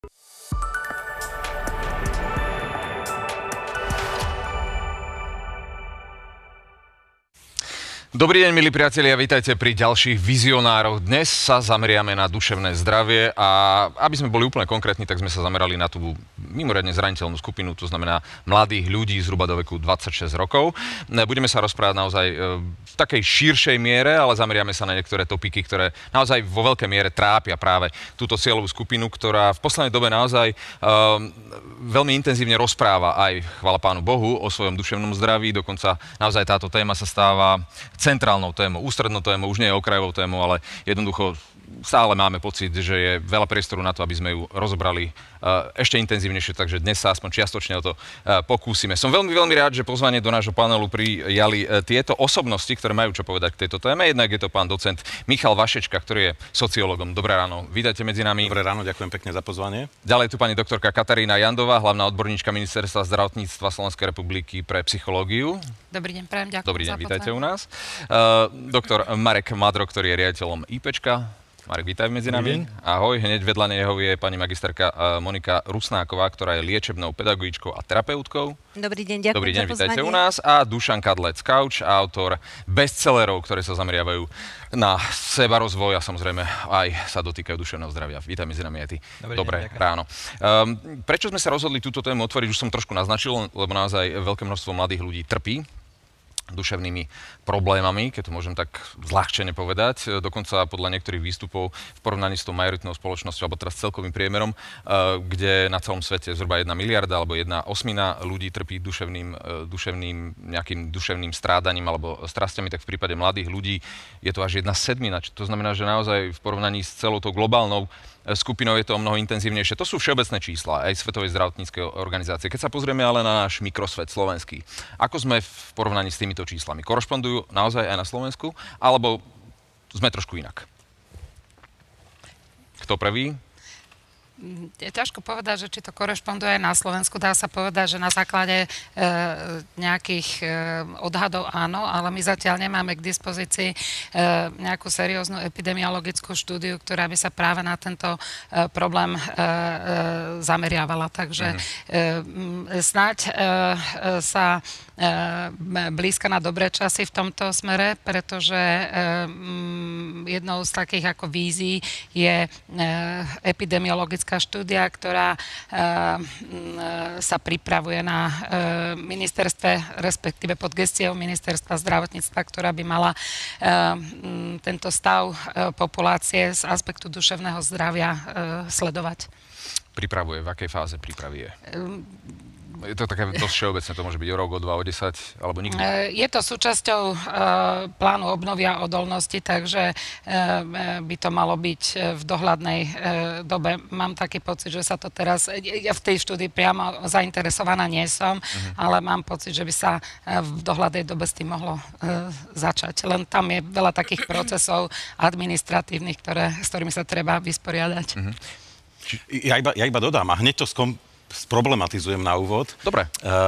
Dobrý deň, milí priatelia, vítajte pri ďalších vizionároch. Dnes sa zameriame na duševné zdravie a aby sme boli úplne konkrétni, tak sme sa zamerali na tú mimoriadne zraniteľnú skupinu, to znamená mladých ľudí zhruba do veku 26 rokov. Budeme sa rozprávať naozaj v takej širšej miere, ale zameriame sa na niektoré topiky, ktoré naozaj vo veľkej miere trápia práve túto cieľovú skupinu, ktorá v poslednej dobe naozaj veľmi intenzívne rozpráva aj, chvála Pánu Bohu, o svojom duševnom zdraví. Dokonca naozaj táto téma sa stáva centrálnou témou, ústrednou témou, už nie je okrajovou témou, ale jednoducho stále máme pocit, že je veľa priestoru na to, aby sme ju rozobrali ešte intenzívnejšie, takže dnes sa aspoň čiastočne o to pokúsime. Som veľmi, veľmi rád, že pozvanie do nášho panelu prijali tieto osobnosti, ktoré majú čo povedať k tejto téme. Jednak je to pán docent Michal Vašečka, ktorý je sociológom. Dobré ráno, vítajte medzi nami. Dobré ráno, ďakujem pekne za pozvanie. Ďalej tu pani doktorka Katarína Jandová, hlavná odborníčka Ministerstva zdravotníctva Slovenskej republiky pre psychológiu. Dobrý deň, prajem, ďakujem. Dobrý deň, vítajte u nás. Doktor Marek Madro, ktorý je riaditeľom IPčka. Marek, vítaj medzi nami. Ahoj, hneď vedľa neho je pani magisterka Monika Rusnáková, ktorá je liečebnou pedagogičkou a terapeutkou. Dobrý deň, ďakujem. Dobrý deň, vítajte u nás. A Dušan Kadlec-Kauč, autor bestsellerov, ktoré sa zameriavajú na sebarozvoj a samozrejme aj sa dotýkajú duševného zdravia. Vítaj medzi nami aj ty. Dobré ráno. Prečo sme sa rozhodli túto tému otvoriť, už som trošku naznačil, lebo naozaj veľké množstvo mladých ľudí trpí duševnými problémami, keď to môžem tak zľahčene povedať. Dokonca podľa niektorých výstupov v porovnaní s tou majoritnou spoločnosťou, alebo teraz celkovým priemerom, kde na celom svete zhruba 1 miliarda alebo 1/8 ľudí trpí nejakým duševným strádaním alebo strastiami, tak v prípade mladých ľudí je to až 1/7. To znamená, že naozaj v porovnaní s celou tou globálnou skupinou je to o mnoho intenzívnejšie. To sú všeobecné čísla aj Svetovej zdravotníckej organizácie. Keď sa pozrieme ale na náš mikrosvet slovenský, ako sme v porovnaní s týmito číslami? Korešpondujú naozaj aj na Slovensku, alebo sme trošku inak? Kto prvý? Je ťažko povedať, že či to korešponduje aj na Slovensku. Dá sa povedať, že na základe nejakých odhadov áno, ale my zatiaľ nemáme k dispozícii nejakú serióznu epidemiologickú štúdiu, ktorá by sa práve na tento problém zameriavala. Takže snáď sa blízka na dobré časy v tomto smere, pretože jednou z takých ako vízií je epidemiologická štúdia, ktorá sa pripravuje na ministerstve, respektíve pod gestiou ministerstva zdravotníctva, ktorá by mala tento stav populácie z aspektu duševného zdravia sledovať. Pripravuje? V akej fáze prípravy je? Je to také dosť všeobecné, to môže byť o rok, o 2, o 10, alebo nikdy? Je to súčasťou plánu obnovy a odolnosti, takže by to malo byť v dohľadnej dobe. Mám taký pocit, že sa to teraz, ja v tej štúdii priamo zainteresovaná nie som, ale mám pocit, že by sa v dohľadnej dobe s tým mohlo začať. Len tam je veľa takých procesov administratívnych, s ktorými sa treba vysporiadať. Ja iba dodám a hneď to sproblematizujem na úvod. Dobre.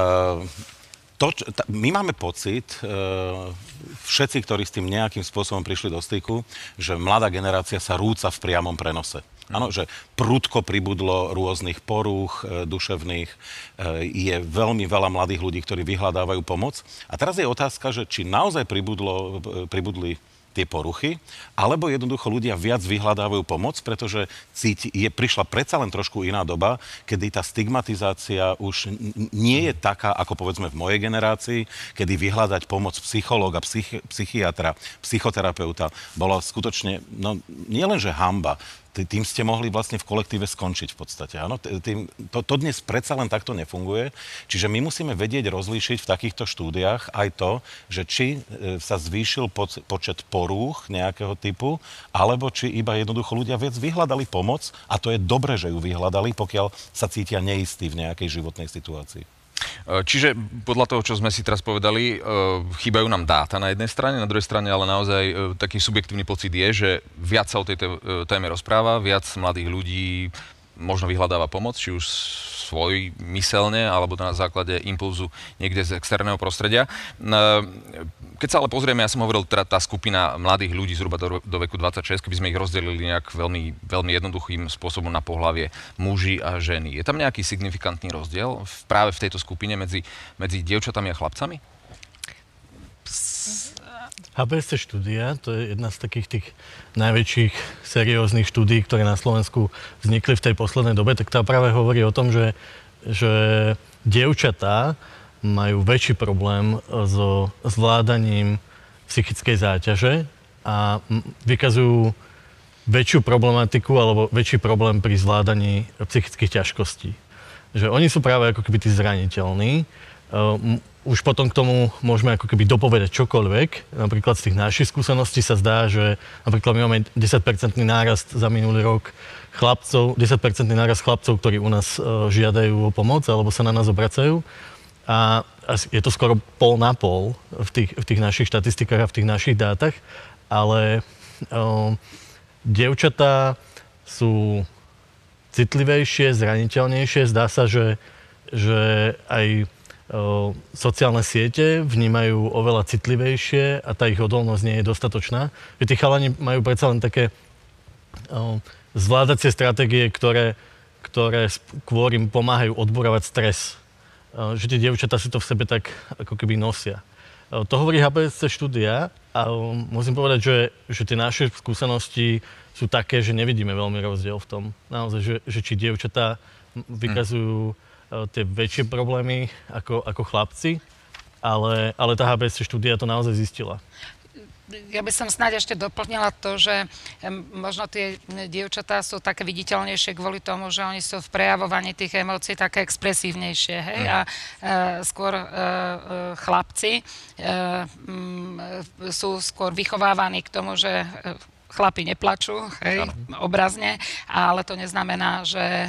My máme pocit, všetci, ktorí s tým nejakým spôsobom prišli do styku, že mladá generácia sa rúca v priamom prenose. Áno, že prudko pribudlo rôznych porúch duševných, je veľmi veľa mladých ľudí, ktorí vyhľadávajú pomoc. A teraz je otázka, že či naozaj pribudli tie poruchy, alebo jednoducho ľudia viac vyhľadávajú pomoc, pretože prišla predsa len trošku iná doba, kedy tá stigmatizácia už nie je taká, ako povedzme v mojej generácii, kedy vyhľadať pomoc psychológa, psychiatra, psychoterapeuta bolo skutočne, no nielenže hanba, tým ste mohli vlastne v kolektíve skončiť v podstate. Áno? To dnes predsa len takto nefunguje. Čiže my musíme vedieť rozlíšiť v takýchto štúdiách aj to, že či sa zvýšil počet porúch nejakého typu, alebo či iba jednoducho ľudia viac vyhľadali pomoc a to je dobre, že ju vyhľadali, pokiaľ sa cítia neistí v nejakej životnej situácii. Čiže podľa toho, čo sme si teraz povedali, chýbajú nám dáta na jednej strane, na druhej strane ale naozaj taký subjektívny pocit je, že viac sa o tejto téme rozpráva, viac mladých ľudí možno vyhľadáva pomoc, či už svojmyselne alebo na základe impulzu niekde z externého prostredia. Keď sa ale pozrieme, ja som hovoril, teda tá skupina mladých ľudí zhruba do veku 26, keby sme ich rozdelili nejak veľmi, veľmi jednoduchým spôsobom na pohlavie muži a ženy. Je tam nejaký signifikantný rozdiel práve v tejto skupine medzi dievčatami a chlapcami? HBSC štúdia, to je jedna z takých tých najväčších serióznych štúdií, ktoré na Slovensku vznikli v tej poslednej dobe, tak tá práve hovorí o tom, že dievčatá majú väčší problém so zvládaním psychickej záťaže a vykazujú väčšiu problematiku alebo väčší problém pri zvládaní psychických ťažkostí. Že oni sú práve ako keby tí zraniteľní. Už potom k tomu môžeme ako keby dopovedať čokoľvek. Napríklad z tých našich skúseností sa zdá, že napríklad my máme 10% nárast za minulý rok chlapcov, 10% nárast chlapcov, ktorí u nás žiadajú o pomoc alebo sa na nás obracajú. A je to skoro pol na pol v tých našich štatistikách a v tých našich dátach, ale dievčatá sú citlivejšie, zraniteľnejšie. Zdá sa, že aj sociálne siete vnímajú oveľa citlivejšie a tá ich odolnosť nie je dostatočná. Že tí chalani majú predsa len také zvládacie stratégie, ktoré skôr im pomáhajú odborovať stres. Že tie dievčatá si to v sebe tak ako keby nosia. To hovorí HBSC štúdia a musím povedať, že tie naše skúsenosti sú také, že nevidíme veľmi rozdiel v tom. Naozaj, že či dievčatá vykazujú tie väčšie problémy ako chlapci, ale tá HBSC štúdia to naozaj zistila. Ja by som snáď ešte doplnila to, že možno tie dievčatá sú také viditeľnejšie kvôli tomu, že oni sú v prejavovaní tých emócií také expresívnejšie, hej? A skôr chlapci sú skôr vychovávaní k tomu, že chlapi neplačú, hej, obrazne, ale to neznamená, že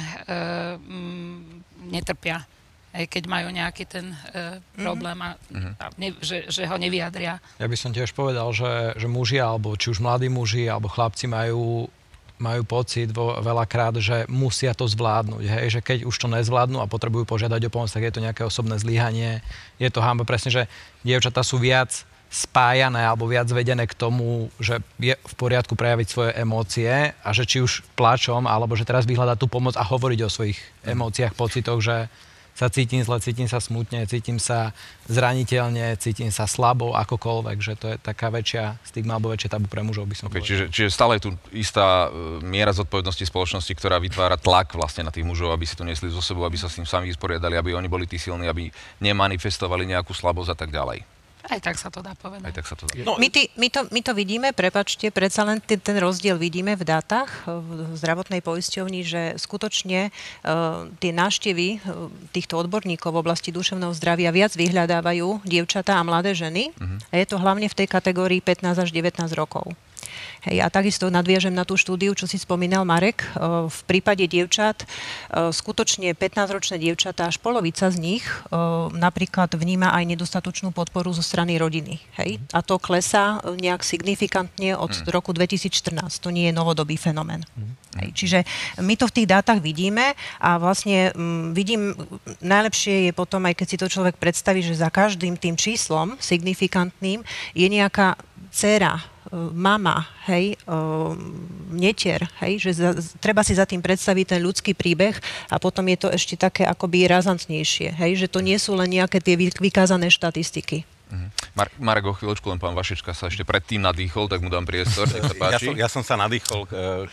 netrpia, aj keď majú nejaký ten problém a že ho nevyjadria. Ja by som tiež povedal, že muži, alebo či už mladí muži, alebo chlapci majú pocit veľakrát, že musia to zvládnuť. Hej? Že keď už to nezvládnu a potrebujú požiadať o pomoc, tak je to nejaké osobné zlyhanie. Je to hanba presne, že dievčatá sú viac spájané alebo viac vedené k tomu, že je v poriadku prejaviť svoje emócie a že či už plačom, alebo že teraz vyhľadať tú pomoc a hovoriť o svojich emóciách, pocitoch, že sa cítim zle, cítim sa smutne, cítim sa zraniteľne, cítim sa slabo, akokoľvek, že to je taká väčšia stigma alebo väčšie tabu pre mužov, by som povedal. Čiže stále je tu istá miera zodpovednosti spoločnosti, ktorá vytvára tlak vlastne na tých mužov, aby si to nesli zo sebou, aby sa s tým sami vysporiadali, aby oni boli tí silní, aby nemanifestovali nejakú slabosť a tak ďalej. Aj tak sa to dá povedať. No, my to vidíme, prepáčte, predsa len ten rozdiel vidíme v dátach v zdravotnej poisťovni, že skutočne tie návštevy týchto odborníkov v oblasti duševného zdravia viac vyhľadávajú dievčatá a mladé ženy. A je to hlavne v tej kategórii 15 až 19 rokov. Hej, a takisto nadviažem na tú štúdiu, čo si spomínal Marek. V prípade dievčat, skutočne 15-ročné dievčatá, až polovica z nich napríklad vníma aj nedostatočnú podporu zo strany rodiny. Hej? A to klesá nejak signifikantne od roku 2014. To nie je novodobý fenomén. Hej, čiže my to v tých dátach vidíme a vlastne najlepšie je potom, aj keď si to človek predstaví, že za každým tým číslom signifikantným je nejaká dcéra, mama, hej, netier, hej, že treba si za tým predstaviť ten ľudský príbeh a potom je to ešte také akoby razantnejšie, hej, že to nie sú len nejaké tie vykázané štatistiky. Marek, o chvíľočku, len pán Vašečka sa ešte predtým nadýchol, tak mu dám priestor, nech sa páči. Ja som sa nadýchol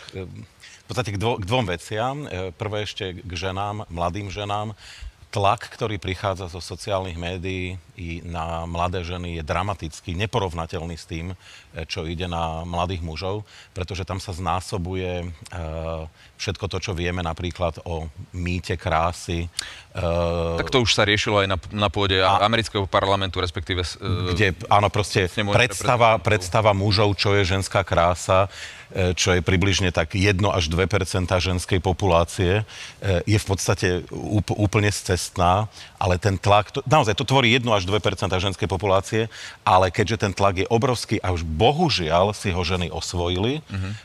v podstate k dvom veciam. Prvé ešte k ženám, mladým ženám. Tlak, ktorý prichádza zo sociálnych médií i na mladé ženy, je dramatický, neporovnateľný s tým, čo ide na mladých mužov, pretože tam sa znásobuje všetko to, čo vieme napríklad o mýte krásy. Tak to už sa riešilo aj na pôde amerického parlamentu, respektíve... Kde, áno, proste predstava mužov, čo je ženská krása, čo je približne tak 1 až 2% ženskej populácie, je v podstate úplne scestná, ale ten tlak, naozaj to tvorí 1 až 2% ženskej populácie, ale keďže ten tlak je obrovský a už bohužiaľ si ho ženy osvojili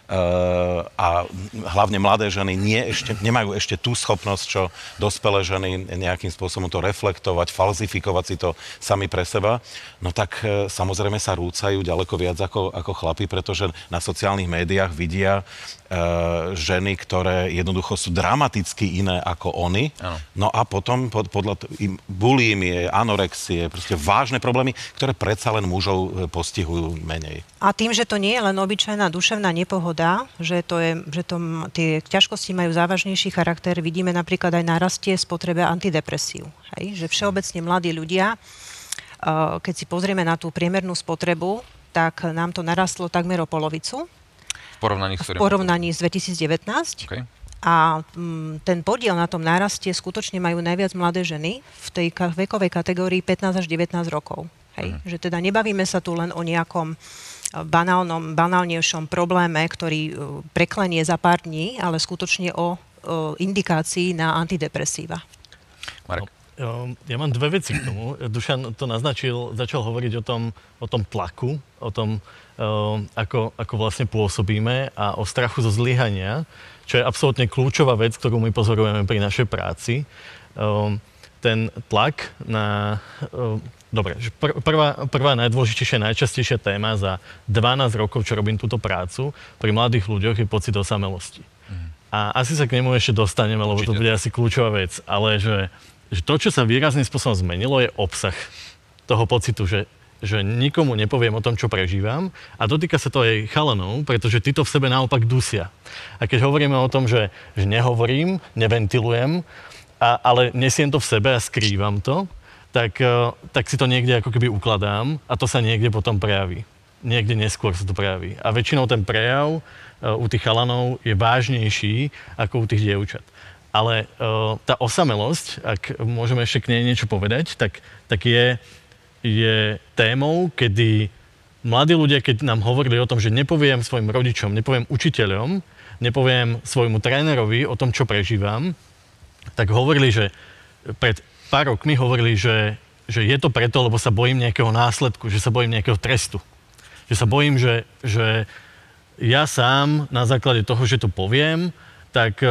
a hlavne mladé ženy nemajú ešte tú schopnosť, čo dospelé ženy nejakým spôsobom to reflektovať, falzifikovať si to sami pre seba, no tak samozrejme sa rúcajú ďaleko viac ako chlapi, pretože na sociálnych médiách vidia ženy, ktoré jednoducho sú dramaticky iné ako oni. Ano. No a potom podľa bulímie, anorexie, proste vážne problémy, ktoré predsa len mužov postihujú menej. A tým, že to nie je len obyčajná duševná nepohoda, že tie ťažkosti majú závažnejší charakter, vidíme napríklad aj narastie spotrebe antidepresív. Hej? Že všeobecne mladí ľudia, keď si pozrieme na tú priemernú spotrebu, tak nám to narastlo takmer o polovicu. V porovnaní s 2019. Okay. A ten podiel na tom náraste skutočne majú najviac mladé ženy v tej vekovej kategórii 15 až 19 rokov. Hej? Že teda nebavíme sa tu len o nejakom banálnejšom probléme, ktorý preklenie za pár dní, ale skutočne o indikácii na antidepresíva. Marek. Ja mám dve veci k tomu. Dušan to naznačil, začal hovoriť o tom tlaku, o tom, ako vlastne pôsobíme a o strachu zo zlyhania, čo je absolútne kľúčová vec, ktorú my pozorujeme pri našej práci. Ten tlak na... Dobre, prvá najdôležitejšia, najčastejšia téma za 12 rokov, čo robím túto prácu, pri mladých ľuďoch je pocit osamelosti. A asi sa k nemu ešte dostaneme, lebo to bude asi kľúčová vec, ale že to, čo sa výrazným spôsobom zmenilo, je obsah toho pocitu, že nikomu nepoviem o tom, čo prežívam. A dotýka sa to aj chalanov, pretože títo v sebe naopak dusia. A keď hovoríme o tom, že nehovorím, neventilujem, ale nesiem to v sebe a skrývam to, tak si to niekde ako keby ukladám a to sa niekde potom prejaví. Niekde neskôr sa to prejaví. A väčšinou ten prejav u tých chalanov je vážnejší ako u tých dievčat. Ale tá osamelosť, ak môžeme ešte k nej niečo povedať, tak je témou, kedy mladí ľudia, keď nám hovorili o tom, že nepoviem svojim rodičom, nepoviem učiteľom, nepoviem svojmu trénerovi o tom, čo prežívam, tak hovorili, že pred pár rokmi hovorili, že je to preto, lebo sa bojím nejakého následku, že sa bojím nejakého trestu. Že sa bojím, že ja sám na základe toho, že to poviem, tak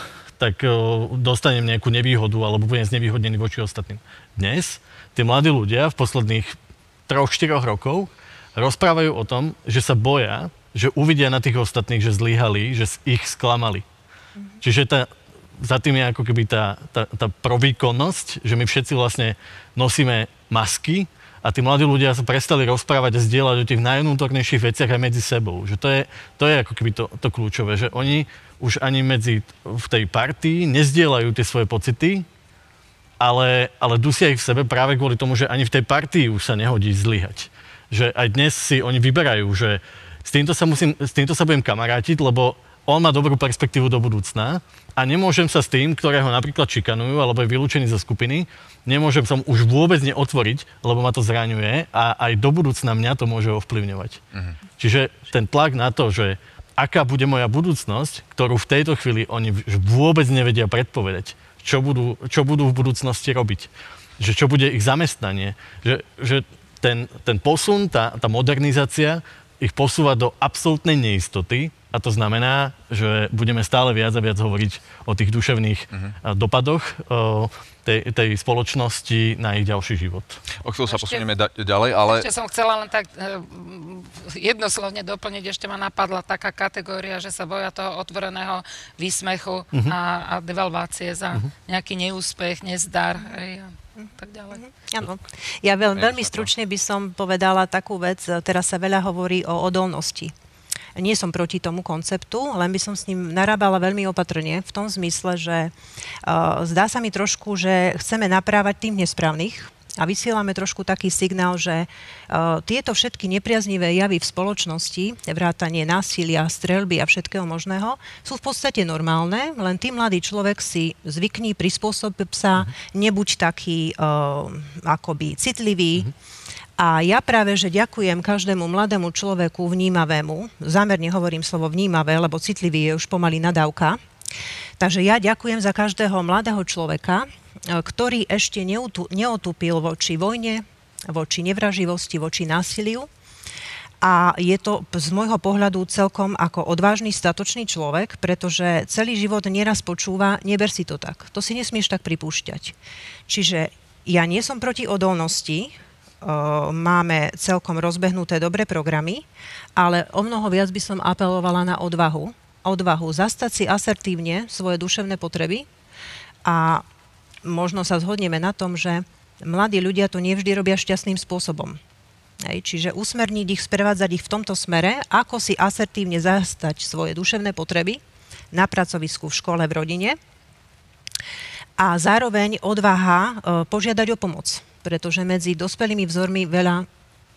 dostanem nejakú nevýhodu alebo budem znevýhodnený voči ostatným. Dnes tí mladí ľudia v posledných 3-4 rokov rozprávajú o tom, že sa boja, že uvidia na tých ostatných, že zlyhali, že ich sklamali. Čiže za tým je ako keby tá provýkonnosť, že my všetci vlastne nosíme masky a tí mladí ľudia sa prestali rozprávať a zdieľať o tých najvnútornejších veciach aj medzi sebou. Že to je ako keby to kľúčové, že oni už ani v tej partii nezdieľajú tie svoje pocity, ale dusia ich v sebe práve kvôli tomu, že ani v tej partii už sa nehodí zlyhať. Že aj dnes si oni vyberajú, že s týmto sa budem kamarátiť, lebo on má dobrú perspektívu do budúcna a nemôžem sa s tým, ktorého napríklad šikanujú alebo je vylúčený zo skupiny, nemôžem sa už vôbec neotvoriť, lebo ma to zraňuje a aj do budúcna mňa to môže ovplyvňovať. Čiže ten tlak na to, že aká bude moja budúcnosť, ktorú v tejto chvíli oni vôbec nevedia predpovedať, čo budú v budúcnosti robiť, že čo bude ich zamestnanie, že ten posun, tá modernizácia ich posúva do absolútnej neistoty a to znamená, že budeme stále viac a viac hovoriť o tých duševných dopadoch tej spoločnosti na ich ďalší život. O chvíľu sa posunieme ďalej, ale... Ešte som chcela len tak jednoslovne doplniť, ešte ma napadla taká kategória, že sa boja toho otvoreného výsmechu a devalvácie za nejaký neúspech, nezdar, tak ďalej. Áno. Ja veľmi stručne by som povedala takú vec, teraz sa veľa hovorí o odolnosti. Nie som proti tomu konceptu, len by som s ním narábala veľmi opatrne v tom zmysle, že zdá sa mi trošku, že chceme naprávať tým nesprávnych a vysielame trošku taký signál, že tieto všetky nepriaznivé javy v spoločnosti, vrátanie násilia, streľby a všetkého možného, sú v podstate normálne, len ty mladý človek si zvykni, prispôsob sa, nebuď taký akoby citlivý, A ja práve, že ďakujem každému mladému človeku vnímavému, zámerne hovorím slovo vnímavé, lebo citlivý je už pomaly nadávka. Takže ja ďakujem za každého mladého človeka, ktorý ešte neotúpil voči vojne, voči nevraživosti, voči násiliu. A je to z môjho pohľadu celkom ako odvážny, statočný človek, pretože celý život nieraz počúva, neber si to tak, to si nesmieš tak pripúšťať. Čiže ja nie som proti odolnosti, máme celkom rozbehnuté dobré programy, ale o mnoho viac by som apelovala na odvahu. Odvahu zastať si asertívne svoje duševné potreby a možno sa zhodneme na tom, že mladí ľudia to nevždy robia šťastným spôsobom. Čiže usmerniť ich, sprevádzať ich v tomto smere, ako si asertívne zastať svoje duševné potreby na pracovisku, v škole, v rodine a zároveň odvaha požiadať o pomoc, pretože medzi dospelými vzormi veľa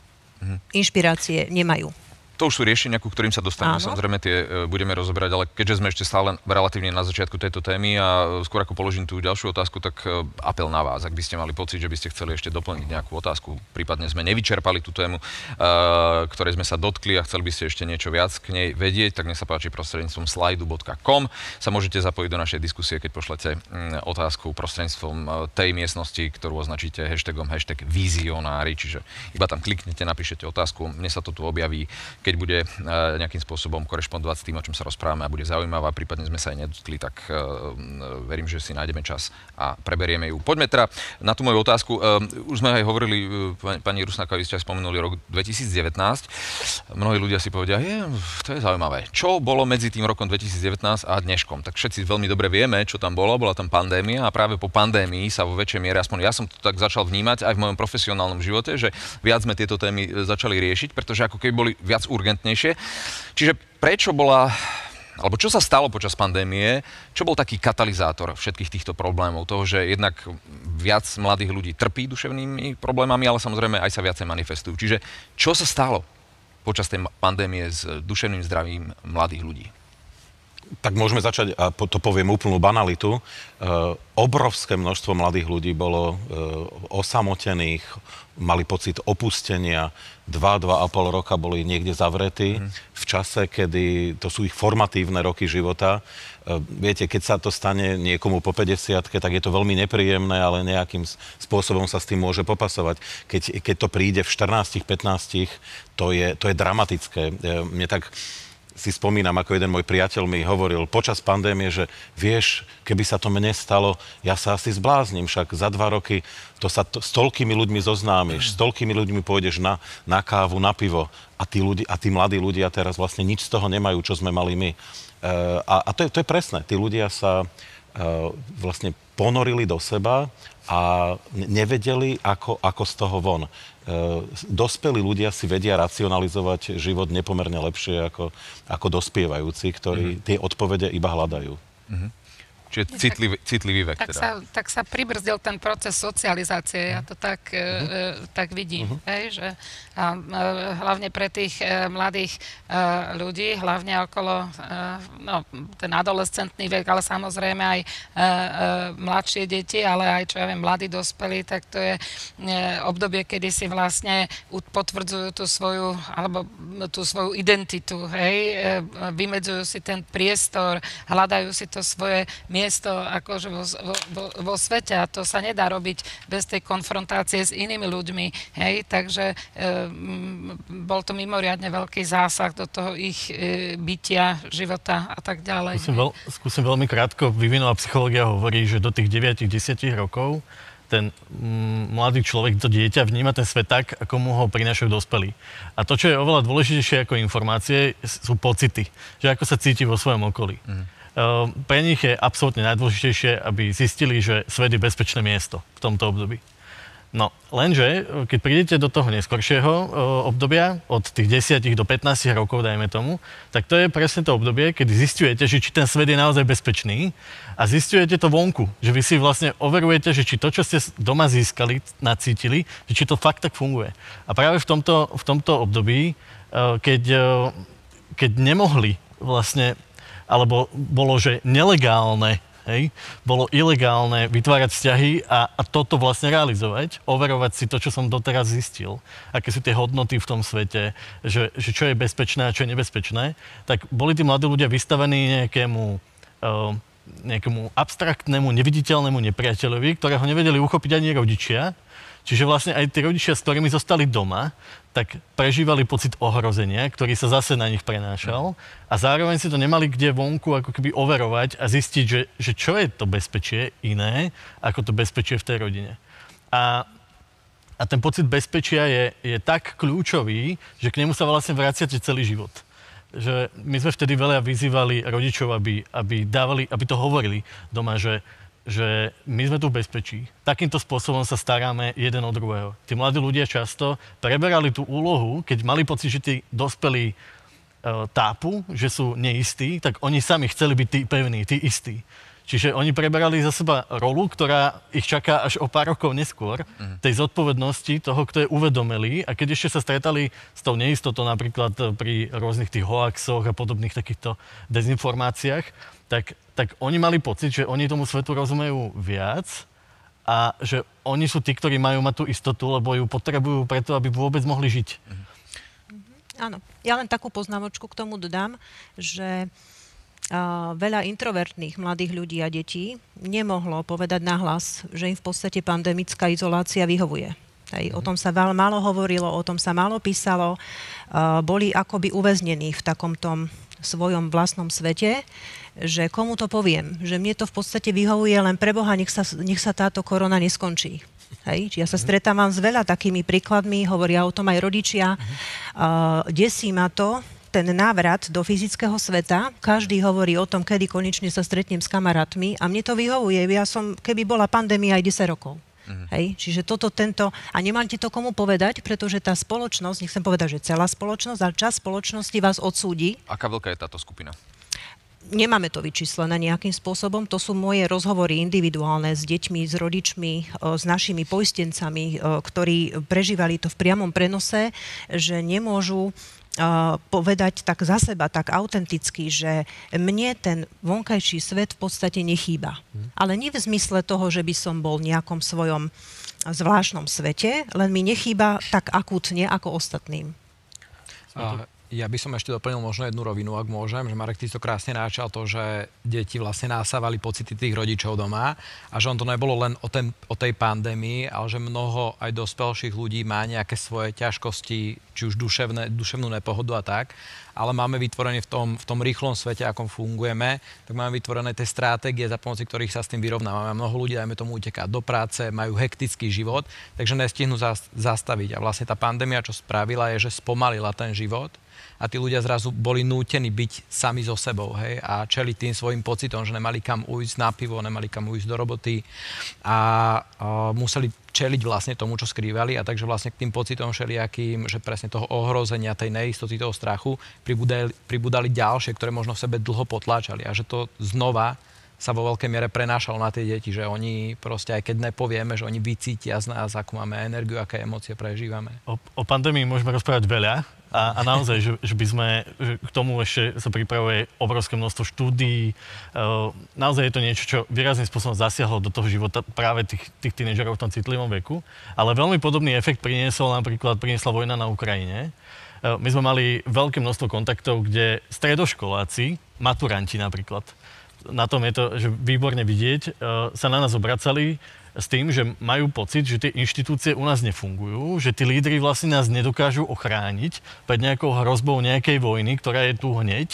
inšpirácie nemajú. To už sú riešenia, ku ktorým sa dostaneme. Samozrejme, tie budeme rozoberať, ale keďže sme ešte stále relatívne na začiatku tejto témy a skôr ako položím tú ďalšiu otázku, tak apel na vás, ak by ste mali pocit, že by ste chceli ešte doplniť nejakú otázku, prípadne sme nevyčerpali tú tému, ktorej sme sa dotkli a chceli by ste ešte niečo viac k nej vedieť, tak nech sa páči prostredníctvom slajdu.com sa môžete zapojiť do našej diskusie, keď pošlete otázku prostredníctvom tej miestnosti, ktorú označíte hashtagom #vizionári, čiže iba tam kliknete, napíšete otázku, mne sa to tu objaví, keď bude nejakým spôsobom korešpondovať s tým, o čom sa rozprávame a bude zaujímavá, prípadne sme sa aj nedotkli, tak verím, že si nájdeme čas a preberieme ju. Poďme teda na tú moju otázku. Už sme aj hovorili, pani Rusnáková, vy ste aj spomenuli rok 2019. Mnohí ľudia si povedia, to je zaujímavé. Čo bolo medzi tým rokom 2019 a dneškom? Tak všetci veľmi dobre vieme, čo tam bolo. Bola tam pandémia a práve po pandémii sa vo väčšej miere, aspoň ja som to tak začal vnímať aj v mojom profesionálnom živote, že viac sme tieto témy začali riešiť, pretože ako keby boli viac urgentnejšie. Čiže prečo bola, alebo čo sa stalo počas pandémie, čo bol taký katalizátor všetkých týchto problémov? Toho, že jednak viac mladých ľudí trpí duševnými problémami, ale samozrejme aj sa viacej manifestujú. Čiže čo sa stalo počas tej pandémie s duševným zdravím mladých ľudí? Tak môžeme začať, a to poviem úplnú banalitu. Obrovské množstvo mladých ľudí bolo osamotených, mali pocit opustenia, 2,5 roka boli niekde zavretí v čase, kedy to sú ich formatívne roky života. Viete, keď sa to stane niekomu po 50-ke, tak je to veľmi nepríjemné, ale nejakým spôsobom sa s tým môže popasovať. Keď to príde v 14-15, to je dramatické. Mne tak si spomínam, ako jeden môj priateľ mi hovoril počas pandémie, že vieš, keby sa to mne stalo, ja sa asi zbláznim, však za 2 roky s toľkými ľuďmi zoznámiš, s toľkými ľuďmi pôjdeš na kávu, na pivo a tí mladí ľudia teraz vlastne nič z toho nemajú, čo sme mali my. A to je presné. Tí ľudia sa vlastne ponorili do seba a nevedeli, ako z toho von. Dospelí ľudia si vedia racionalizovať život nepomerne lepšie ako dospievajúci, ktorí tie odpovede iba hľadajú. Čiže citlivý vek teda. Tak sa pribrzdil ten proces socializácie, ja to tak vidím, že hlavne pre tých mladých ľudí, hlavne okolo ten adolescentný vek, ale samozrejme aj mladšie deti, ale aj, čo ja viem, mladí dospelí, tak to je obdobie, kedy si vlastne potvrdzujú tú svoju identitu, vymedzujú si ten priestor, hľadajú si to svoje miesto akože vo svete a to sa nedá robiť bez tej konfrontácie s inými ľuďmi, takže bol to mimoriadne veľký zásah do toho ich bytia, života a tak ďalej. Skúsim veľmi krátko. Vyvinová psychológia hovorí, že do tých 9-10 rokov ten mladý človek, to dieťa vníma ten svet tak, ako mu ho prinášajú dospelí. A to, čo je oveľa dôležitejšie ako informácie, sú pocity. Že ako sa cíti vo svojom okolí. Pre nich je absolútne najdôležitejšie, aby zistili, že svet je bezpečné miesto v tomto období. No, lenže, keď prídete do toho neskoršieho obdobia, od tých 10 do 15 rokov, dajme tomu, tak to je presne to obdobie, kedy zisťujete, že či ten svet je naozaj bezpečný a zisťujete to vonku, že vy si vlastne overujete, že či to, čo ste doma získali, nacítili, že či to fakt tak funguje. A práve v tomto období, keď nemohli vlastne, alebo bolo, že nelegálne Hej? Bolo ilegálne vytvárať vzťahy a toto vlastne realizovať, overovať si to, čo som doteraz zistil, aké sú tie hodnoty v tom svete, že čo je bezpečné a čo je nebezpečné, tak boli tí mladí ľudia vystavení nejakému abstraktnému, neviditeľnému nepriateľovi, ktorého nevedeli uchopiť ani rodičia. Čiže vlastne aj tí rodičia, s ktorými zostali doma, tak prežívali pocit ohrozenia, ktorý sa zase na nich prenášal a zároveň si to nemali kde vonku ako keby overovať a zistiť, že čo je to bezpečie iné, ako to bezpečie v tej rodine. A ten pocit bezpečia je tak kľúčový, že k nemu sa vlastne vraciate celý život. Že my sme vtedy veľa vyzývali rodičov, aby to hovorili doma, že my sme tu v bezpečí. Takýmto spôsobom sa staráme jeden od druhého. Tí mladí ľudia často preberali tú úlohu, keď mali pocit, že tí dospelí tápu, že sú neistí, tak oni sami chceli byť tí pevní, tí istí. Čiže oni preberali za seba rolu, ktorá ich čaká až o pár rokov neskôr, tej zodpovednosti toho, kto je uvedomelý. A keď ešte sa stretali s tou neistotou napríklad pri rôznych tých hoaxoch a podobných takýchto dezinformáciách, tak oni mali pocit, že oni tomu svetu rozumejú viac a že oni sú tí, ktorí majú mať tú istotu, lebo ju potrebujú preto, aby vôbec mohli žiť. Áno. Ja len takú poznámočku k tomu dodám, že veľa introvertných mladých ľudí a detí nemohlo povedať nahlas, že im v podstate pandemická izolácia vyhovuje. Hej, o tom sa málo hovorilo, o tom sa málo písalo. Boli akoby uväznení v takomto svojom vlastnom svete, že komu to poviem, že mne to v podstate vyhovuje, len pre Boha, nech sa táto korona neskončí. Hej, ja sa stretávam s veľa takými príkladmi, hovoria o tom aj rodičia. Desí ma to, ten návrat do fyzického sveta. Každý hovorí o tom, kedy konečne sa stretnem s kamarátmi a mne to vyhovuje. Ja som, keby bola pandémia, aj 10 rokov. Hej, čiže a nemáte to komu povedať, pretože tá spoločnosť, nechcem povedať, že celá spoločnosť, ale časť spoločnosti vás odsúdi. Aká veľká je táto skupina? Nemáme to vyčíslené nejakým spôsobom. To sú moje rozhovory individuálne s deťmi, s rodičmi, s našimi poistencami, ktorí prežívali to v priamom prenose, že nemôžu povedať tak za seba, tak autenticky, že mne ten vonkajší svet v podstate nechýba. Ale nie v zmysle toho, že by som bol v nejakom svojom zvláštnom svete, len mi nechýba tak akútne ako ostatným. Ja by som ešte doplnil možno jednu rovinu, ak môžem, že Marek, ty to krásne načal to, že deti vlastne násávali pocity tých rodičov doma a že on to nebolo len o tej pandémii, ale že mnoho aj dospelších ľudí má nejaké svoje ťažkosti, či už duševnú nepohodu a tak, ale máme vytvorené v tom rýchlom svete, akom fungujeme, tak máme vytvorené tie stratégie, za pomoci ktorých sa s tým vyrovnávame. Mnoho ľudí, dajme tomu, uteká do práce, majú hektický život, takže nestihnú zastaviť. A vlastne tá pandémia, čo spravila, je, že spomalila ten život. A tí ľudia zrazu boli nútení byť sami so sebou, hej, a čeliť tým svojim pocitom, že nemali kam ujsť na pivo, nemali kam ujsť do roboty a museli čeliť vlastne tomu, čo skrývali a takže vlastne k tým pocitom všelijakým, že presne toho ohrozenia, tej neistoty, toho strachu pribudali ďalšie, ktoré možno v sebe dlho potláčali a že to znova sa vo veľkej miere prenášalo na tie deti, že oni proste, aj keď nepovieme, že oni vycítia z nás, akú máme energiu, aké emócie prežívame. O pandémii môžeme rozprávať veľa a naozaj, že by sme, že k tomu ešte sa pripravuje obrovské množstvo štúdií. Naozaj je to niečo, čo výrazným spôsobom zasiahlo do toho života práve tých tínedžerov v tom citlivom veku. Ale veľmi podobný efekt priniesla vojna na Ukrajine. My sme mali veľké množstvo kontaktov, kde stredoškoláci, maturanti napríklad, na tom je to, že výborne vidieť, sa na nás obracali s tým, že majú pocit, že tie inštitúcie u nás nefungujú, že tí lídri vlastne nás nedokážu ochrániť pred nejakou hrozbou nejakej vojny, ktorá je tu hneď.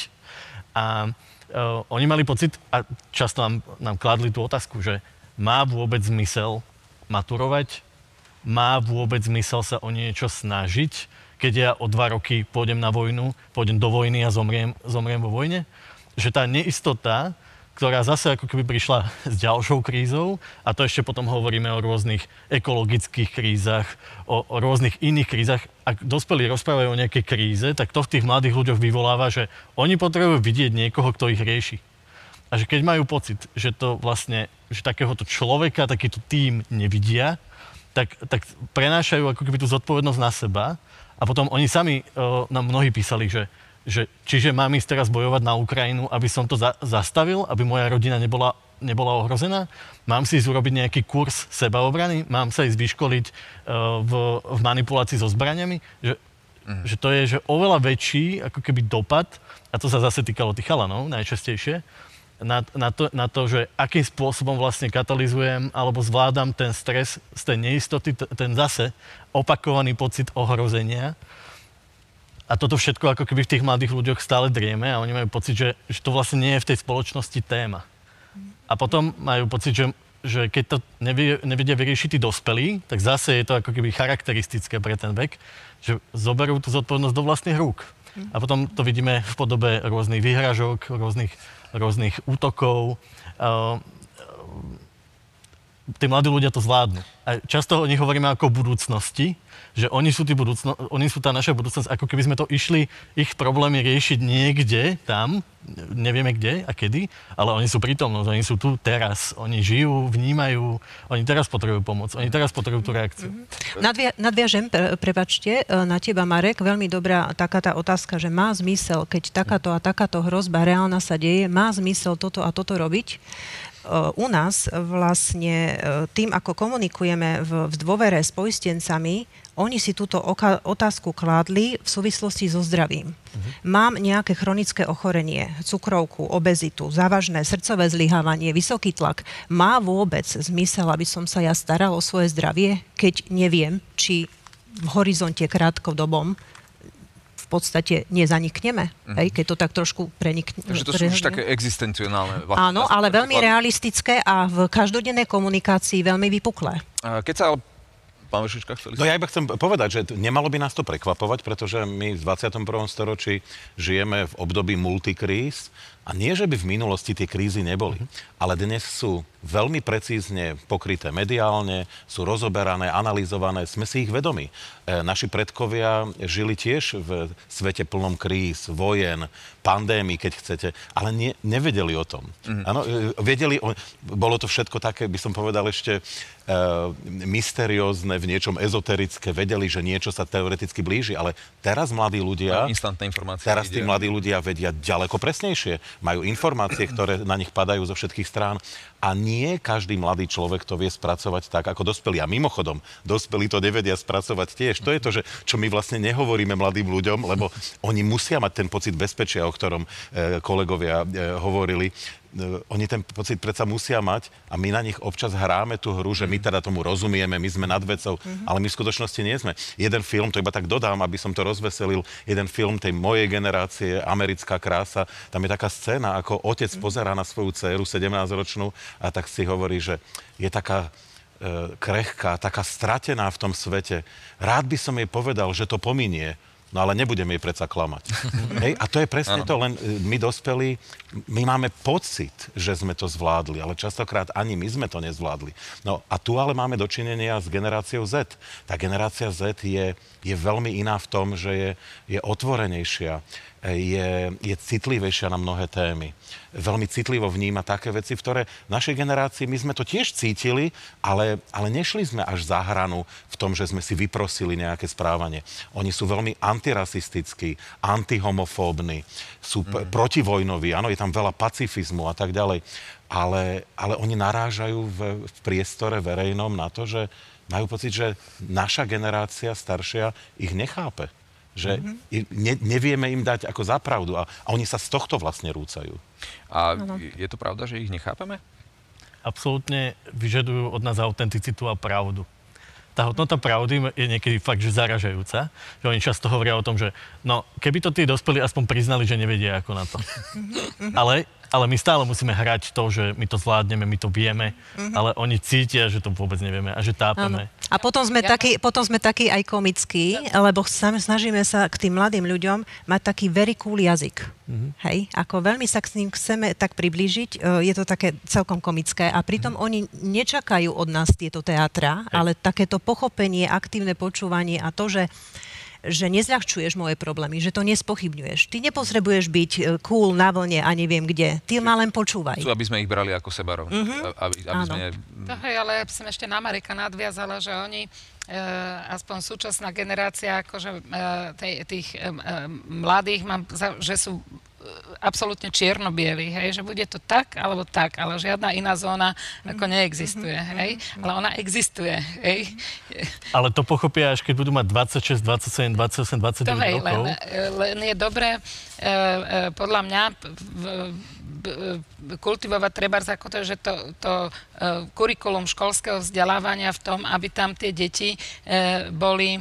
A oni mali pocit, a často nám kladli tú otázku, že má vôbec zmysel maturovať? Má vôbec zmysel sa o niečo snažiť, keď ja o 2 roky pôjdem na vojnu, pôjdem do vojny a zomriem vo vojne? Že tá neistota, ktorá zase ako keby prišla s ďalšou krízou, a to ešte potom hovoríme o rôznych ekologických krízach, o rôznych iných krízach. Ak dospelí rozprávajú o nejakej kríze, tak to v tých mladých ľuďoch vyvoláva, že oni potrebujú vidieť niekoho, kto ich rieši. A že keď majú pocit, že to vlastne, že takéhoto človeka, takýto tím nevidia, tak prenášajú ako keby tú zodpovednosť na seba a potom oni sami nám mnohí písali, že čiže mám ísť teraz bojovať na Ukrajinu, aby som to zastavil, aby moja rodina nebola nebola ohrozená? Mám si ísť urobiť nejaký kurz sebaobrany? Mám sa ísť vyškoliť v manipulácii so zbraniami? Že to je že oveľa väčší ako keby dopad, a to sa zase týkalo tých chalanov najčastejšie, na to, že akým spôsobom vlastne katalizujem alebo zvládam ten stres z tej neistoty, ten zase opakovaný pocit ohrozenia. A toto všetko ako keby v tých mladých ľuďoch stále drieme a oni majú pocit, že to vlastne nie je v tej spoločnosti téma. A potom majú pocit, že keď to nevedia vyriešiť tí dospelí, tak zase je to ako keby charakteristické pre ten vek, že zoberú tú zodpovednosť do vlastných rúk. A potom to vidíme v podobe rôznych výhražok, rôznych útokov. Tí mladí ľudia to zvládnu. A často o nich hovoríme ako o budúcnosti, že oni sú tá naša budúcnosť, ako keby sme to išli ich problémy riešiť niekde tam, nevieme kde a kedy, ale oni sú prítomnosť, oni sú tu teraz, oni žijú, vnímajú, oni teraz potrebujú pomoc, oni teraz potrebujú tú reakciu. Nadviažem, prepáčte, na teba, Marek, veľmi dobrá taká tá otázka, že má zmysel, keď takáto a takáto hrozba reálna sa deje, má zmysel toto a toto robiť. U nás vlastne tým, ako komunikujeme v dôvere s poistencami, oni si túto otázku kládli v súvislosti so zdravím. Mám nejaké chronické ochorenie, cukrovku, obezitu, závažné srdcové zlyhávanie, vysoký tlak. Má vôbec zmysel, aby som sa ja staral o svoje zdravie, keď neviem, či v horizonte krátkodobom v podstate nezanikneme, keď to tak trošku prenikne. Takže to sú už také existencionálne. Áno, ale veľmi realistické a v každodennej komunikácii veľmi vypuklé. Keď sa ale pán Vršička chceli... No ja iba chcem povedať, že nemalo by nás to prekvapovať, pretože my v 21. storočí žijeme v období multikríz a nie, že by v minulosti tie krízy neboli, ale dnes sú veľmi precízne pokryté mediálne, sú rozoberané, analyzované, sme si ich vedomi. Naši predkovia žili tiež v svete plnom kríz, vojen, pandémií, keď chcete, ale nevedeli o tom. Áno, bolo to všetko také, by som povedal ešte mysteriózne, v niečom ezoterické, vedeli, že niečo sa teoreticky blíži, ale teraz mladí ľudia... Instantné informácie. Teraz tí mladí ľudia vedia ďaleko presnejšie. Majú informácie, ktoré na nich padajú zo všetkých strán. A nie každý mladý človek to vie spracovať tak, ako dospelí. A mimochodom, dospelí to nevedia spracovať tiež. To je to, čo my vlastne nehovoríme mladým ľuďom, lebo oni musia mať ten pocit bezpečia, o ktorom kolegovia hovorili. Oni ten pocit predsa musia mať a my na nich občas hráme tú hru, že my teda tomu rozumieme, my sme nad vecou, ale my v skutočnosti nie sme. Jeden film, to iba tak dodám, aby som to rozveselil, jeden film tej mojej generácie, Americká krása, tam je taká scéna, ako otec pozerá na svoju dcéru, 17-ročnú, a tak si hovorí, že je taká krehká, taká stratená v tom svete. Rád by som jej povedal, že to pominie, no ale nebudeme jej predsa klamať. Hej? A to je presne to, len my dospelí, my máme pocit, že sme to zvládli, ale častokrát ani my sme to nezvládli. No a tu ale máme dočinenia s generáciou Z. Tá generácia Z je veľmi iná v tom, že je otvorenejšia, je citlivejšia na mnohé témy. Veľmi citlivo vníma také veci, v ktoré v našej generácii my sme to tiež cítili, ale nešli sme až za hranu v tom, že sme si vyprosili nejaké správanie. Oni sú veľmi antirasistickí, antihomofóbni, sú protivojnoví, áno, je tam veľa pacifizmu a tak ďalej. Ale oni narážajú v priestore verejnom na to, že majú pocit, že naša generácia staršia ich nechápe. Že nevieme im dať ako za pravdu a oni sa z tohto vlastne rúcajú. A je to pravda, že ich nechápeme? Absolútne vyžadujú od nás autenticitu a pravdu. Tá hodnota pravdy je niekedy fakt, že zaražajúca. Že oni často hovoria o tom, že no, keby to tí dospelí aspoň priznali, že nevedia ako na to. Ale my stále musíme hrať to, že my to zvládneme, my to vieme, ale oni cítia, že to vôbec nevieme a že tápeme. A potom sme takí aj komickí, lebo snažíme sa k tým mladým ľuďom mať taký very cool jazyk. Hej? Ako veľmi sa k ním chceme tak priblížiť, je to také celkom komické a pritom oni nečakajú od nás tieto teátra, ale takéto pochopenie, aktívne počúvanie a to, že nezľahčuješ moje problémy, že to nespochybňuješ. Ty nepotrebuješ byť cool na vlne a neviem kde. Ty ma len počúvaj. Sú, aby sme ich brali ako sebarov. Aby sme... Hej, ale som ešte na Mareka nadviazala, že oni, aspoň súčasná generácia, akože tých mladých, že sú absolútne čierno-biely, hej, že bude to tak, alebo tak, ale žiadna iná zóna ako neexistuje, hej, ale ona existuje, hej. Ale to pochopia, až keď budú mať 26, 27, 28, 29 to hej, rokov. Len je dobré, podľa mňa, kultivovať trebárs ako to, že to kurikulum školského vzdelávania v tom, aby tam tie deti boli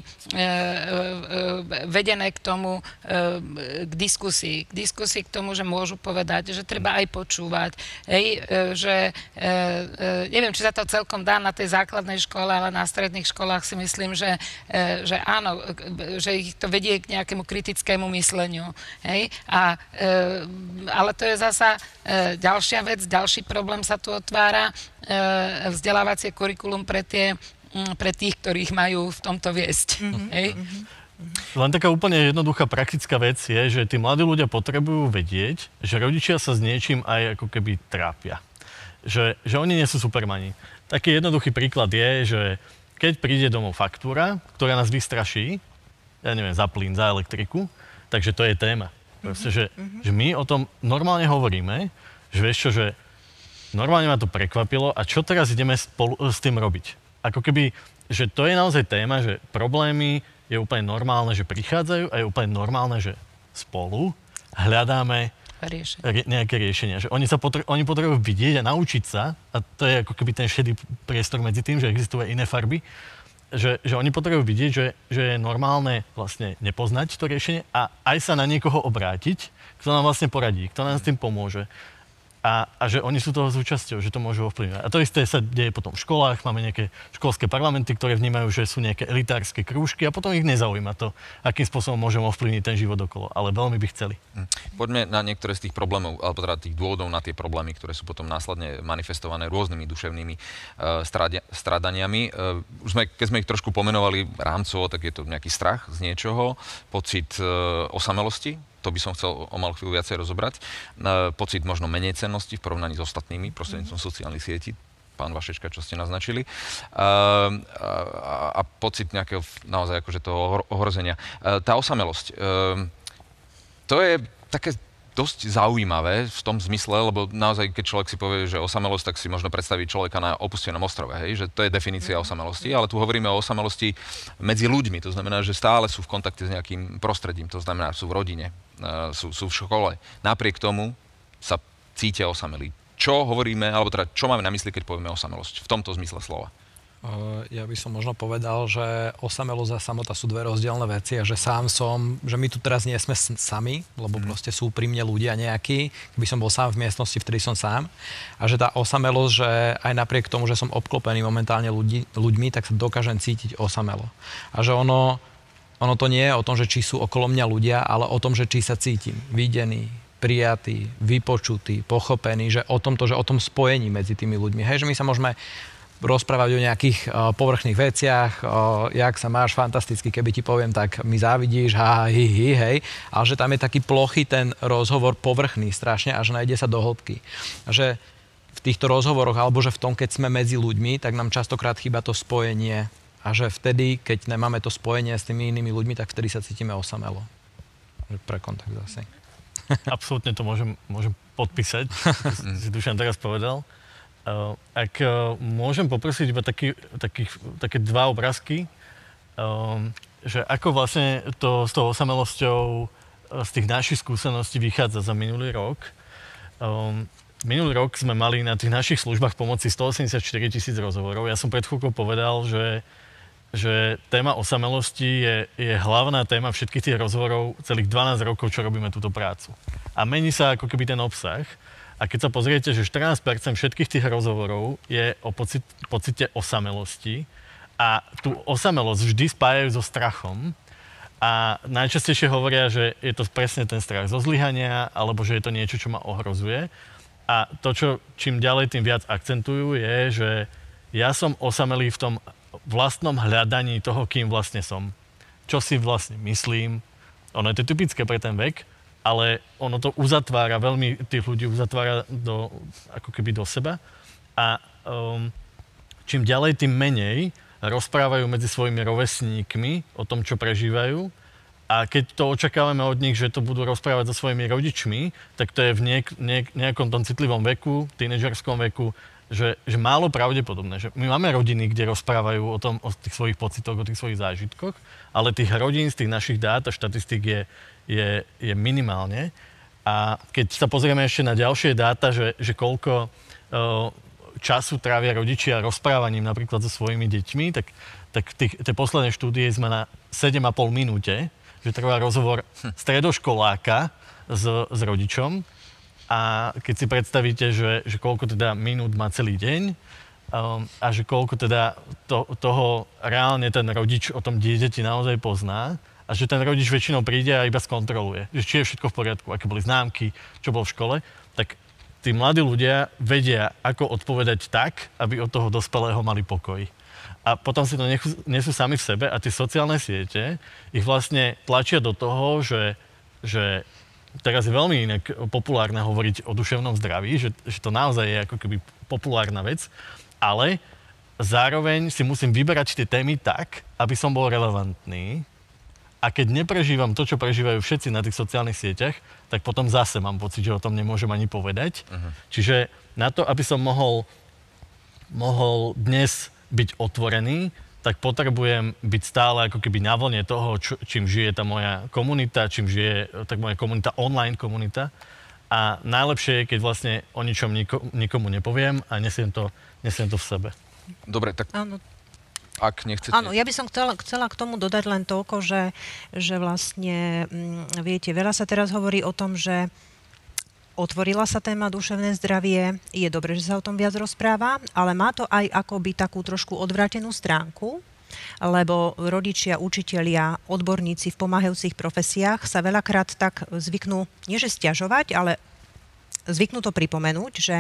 vedené k tomu, k diskusii k tomu, že môžu povedať, že treba aj počúvať. Hej, že neviem, či sa to celkom dá na tej základnej škole, ale na stredných školách si myslím, že áno, že ich to vedie k nejakému kritickému mysleniu. Hej, ale to je zasa ďalšia vec, ďalší problém sa tu otvára, vzdelávacie kurikulum pre tých, ktorých majú v tomto viesť. Hej? Len taká úplne jednoduchá praktická vec je, že tí mladí ľudia potrebujú vedieť, že rodičia sa s niečím aj ako keby trápia. Že oni nie sú supermani. Taký jednoduchý príklad je, že keď príde domov faktúra, ktorá nás vystraší, ja neviem, za plyn, za elektriku, takže to je téma. Proste, že my o tom normálne hovoríme, že vieš čo, že normálne ma to prekvapilo a čo teraz ideme spolu s tým robiť. Ako keby, že to je naozaj téma, že problémy je úplne normálne, že prichádzajú a je úplne normálne, že spolu hľadáme nejaké riešenia. Že oni potrebujú vidieť a naučiť sa, a to je ako keby ten šedý priestor medzi tým, že existujú iné farby, že oni potrebujú vidieť, že je normálne vlastne nepoznať to riešenie a aj sa na niekoho obrátiť, kto nám vlastne poradí, kto nám s tým pomôže. A že oni sú toho súčasťou, že to môžu ovplyvňovať. A to isté sa deje potom v školách, máme nejaké školské parlamenty, ktoré vnímajú, že sú nejaké elitárske krúžky a potom ich nezaujíma to, akým spôsobom môžeme ovplyvniť ten život okolo. Ale veľmi by chceli. Poďme na niektoré z tých problémov, alebo teda tých dôvodov na tie problémy, ktoré sú potom následne manifestované rôznymi duševnými strádaniami. Keď sme ich trošku pomenovali rámcovo, tak je to nejaký strach z niečoho, pocit osamelosti. To by som chcel o malú chvíľu viacej rozobrať. Pocit možno menej cennosti v porovnaní s ostatnými prostredníctvom sociálnych sietí. Pán Vašečka, čo ste naznačili. A pocit nejakého naozaj akože toho ohrozenia. Tá osamelosť. To je také dosť zaujímavé v tom zmysle, lebo naozaj, keď človek si povie, že osamelosť, tak si možno predstaví človeka na opustenom ostrove, hej? Že to je definícia osamelosti, ale tu hovoríme o osamelosti medzi ľuďmi, to znamená, že stále sú v kontakte s nejakým prostredím, to znamená, sú v rodine, sú v škole. Napriek tomu sa cítia osamelí. Čo hovoríme, alebo teda čo máme na mysli, keď povieme osamelosť v tomto zmysle slova? Ja by som možno povedal, že osamelosť a samota sú dve rozdielne veci a že že my tu teraz nie sme sami, lebo proste sú pri mne ľudia nejakí, keby som bol sám v miestnosti, v ktorej som sám. A že tá osamelosť, že aj napriek tomu, že som obklopený momentálne ľuďmi, tak sa dokážem cítiť osamelo. A že ono to nie je o tom, že či sú okolo mňa ľudia, ale o tom, že či sa cítim videný, prijatý, vypočutý, pochopený, že o tom spojení medzi tými ľuďmi. Hej, že my sa môžeme rozprávať o nejakých povrchných veciach, jak sa máš fantasticky, keby ti poviem, tak mi závidíš, hej, ale že tam je taký plochý ten rozhovor povrchný strašne a že najde sa do hĺbky. A že v týchto rozhovoroch, alebo že v tom, keď sme medzi ľuďmi, tak nám častokrát chýba to spojenie a že vtedy, keď nemáme to spojenie s tými inými ľuďmi, tak vtedy sa cítime osamelo. Pre kontakt zase. Absolútne to môžem podpísať, si Dušan teraz povedal. Ak môžem poprosiť iba také dva obrázky, že ako vlastne to s tou osamelosťou z tých našich skúseností vychádza za minulý rok. Minulý rok sme mali na tých našich službách pomoci 184 000 rozhovorov. Ja som pred chvíľkou povedal, že téma osamelosti je hlavná téma všetkých tých rozhovorov celých 12 rokov, čo robíme túto prácu. A mení sa ako keby ten obsah. A keď sa pozriete, že 14% všetkých tých rozhovorov je o pocite osamelosti a tú osamelosť vždy spájajú so strachom a najčastejšie hovoria, že je to presne ten strach zo zlyhania alebo že je to niečo, čo ma ohrozuje. A to, čo čím ďalej, tým viac akcentujú, je, že ja som osamelý v tom vlastnom hľadaní toho, kým vlastne som. Čo si vlastne myslím. Ono je to typické pre ten vek, ale ono to uzatvára, veľmi tých ľudí uzatvára ako keby do seba. A čím ďalej, tým menej rozprávajú medzi svojimi rovesníkmi o tom, čo prežívajú A keď to očakávame od nich, že to budú rozprávať so svojimi rodičmi, tak to je v nejakom tom citlivom veku, tínedžerskom veku, že málo pravdepodobné. Že my máme rodiny, kde rozprávajú o tých svojich pocitoch, o tých svojich zážitkoch, ale tých rodín z tých našich dát a štatistík je minimálne. A keď sa pozrieme ešte na ďalšie dáta, že koľko času trávia rodičia rozprávaním napríklad so svojimi deťmi, tak tie posledné štúdie sme na 7,5 minúte, že trvá rozhovor stredoškoláka s rodičom. A keď si predstavíte, že koľko teda minút má celý deň a že koľko teda toho reálne ten rodič o tom dieťati naozaj pozná a že ten rodič väčšinou príde a iba skontroluje, že či je všetko v poriadku, aké boli známky, čo bolo v škole, tak tí mladí ľudia vedia, ako odpovedať tak, aby od toho dospelého mali pokoj. A potom si to nesú sami v sebe a tie sociálne siete ich vlastne tlačia do toho, že teraz je veľmi inak populárne hovoriť o duševnom zdraví, že to naozaj je ako keby populárna vec, ale zároveň si musím vyberať tie témy tak, aby som bol relevantný. A keď neprežívam to, čo prežívajú všetci na tých sociálnych sieťach, tak potom zase mám pocit, že o tom nemôžem ani povedať. Čiže na to, aby som mohol dnes byť otvorený, tak potrebujem byť stále ako keby na vlne toho, čím žije tá moja komunita, čím žije tak moja komunita, online komunita. A najlepšie je, keď vlastne o ničom nikomu nepoviem a nesiem to v sebe. Dobre, tak Áno. ak nechcete... Áno, ja by som chcela k tomu dodať len toľko, že vlastne, viete, veľa sa teraz hovorí o tom, že otvorila sa téma duševné zdravie, je dobre, že sa o tom viac rozpráva, ale má to aj akoby takú trošku odvrátenú stránku, lebo rodičia, učitelia, odborníci v pomáhajúcich profesiách sa veľakrát tak zvyknú, nie že sťažovať, ale zvyknú to pripomenúť, že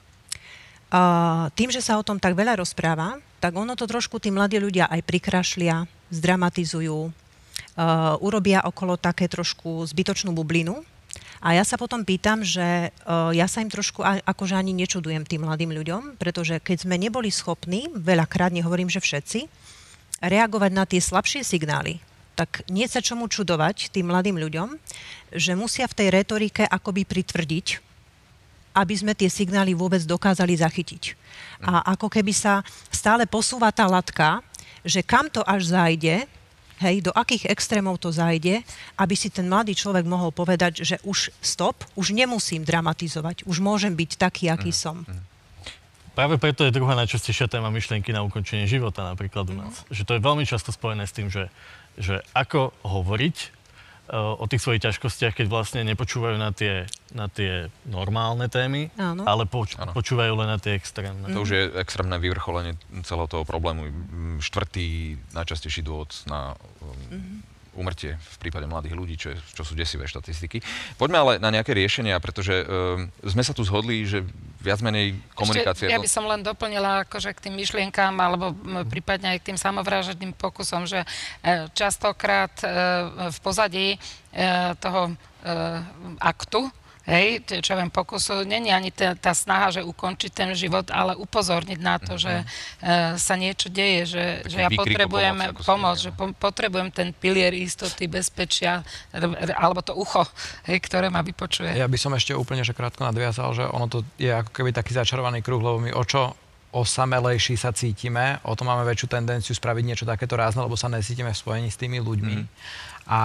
tým, že sa o tom tak veľa rozpráva, tak ono to trošku tí mladí ľudia aj prikrašlia, zdramatizujú, urobia okolo také trošku zbytočnú bublinu. A ja sa potom pýtam, že ja sa im trošku akože ani nečudujem tým mladým ľuďom, pretože keď sme neboli schopní, veľakrát, nehovorím, že všetci, reagovať na tie slabšie signály, tak nie sa čomu čudovať tým mladým ľuďom, že musia v tej retorike akoby pritvrdiť, aby sme tie signály vôbec dokázali zachytiť. A ako keby sa stále posúva tá latka, že kam to až zájde, hej, do akých extrémov to zájde, aby si ten mladý človek mohol povedať, že už stop, už nemusím dramatizovať, už môžem byť taký, aký som. Práve preto je druhá najčastejšia téma myšlienky na ukončenie života napríklad u nás. Že to je veľmi často spojené s tým, že ako hovoriť o tých svojich ťažkostiach, keď vlastne nepočúvajú na tie normálne témy, áno, ale počúvajú len na tie extrémne. To už je extrémne vyvrcholenie celého toho problému. Štvrtý najčastejší dôvod na úmrtie v prípade mladých ľudí, čo sú desivé štatistiky. Poďme ale na nejaké riešenia, pretože sme sa tu zhodli, že viac menej komunikácia... Ja by som len doplnila akože k tým myšlienkám, alebo prípadne aj k tým samovražedným pokusom, že častokrát v pozadí toho aktu, hej, čo viem, pokusu, není ani tá snaha, že ukončiť ten život, ale upozorniť na to, že sa niečo deje, že ja potrebujem pomoc, že potrebujem ten pilier istoty, bezpečia, alebo to ucho, hej, ktoré ma vypočuje. Ja by som ešte úplne že krátko nadviazal, že ono to je ako keby taký začarovaný kruh, lebo my osamelejší sa cítime, o to máme väčšiu tendenciu spraviť niečo takéto rázne, lebo sa nesítime v spojení s tými ľuďmi. A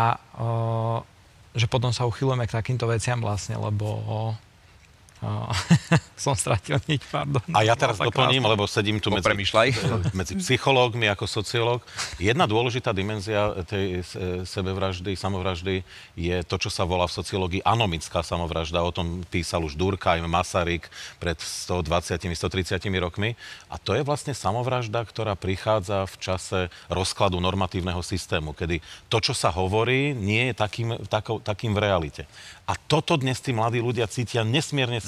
že potom sa uchylujeme k takýmto veciam vlastne, lebo som stratil niť, pardon. A ja teraz doplním, lebo sedím tu medzi psychológmi ako sociológ. Jedna dôležitá dimenzia tej sebevraždy, samovraždy je to, čo sa volá v sociológii anomická samovražda. O tom písal už Durkheim, Masaryk pred 120-130 rokmi. A to je vlastne samovražda, ktorá prichádza v čase rozkladu normatívneho systému, kedy to, čo sa hovorí, nie je takým v realite. A toto dnes tí mladí ľudia cítia nesmierne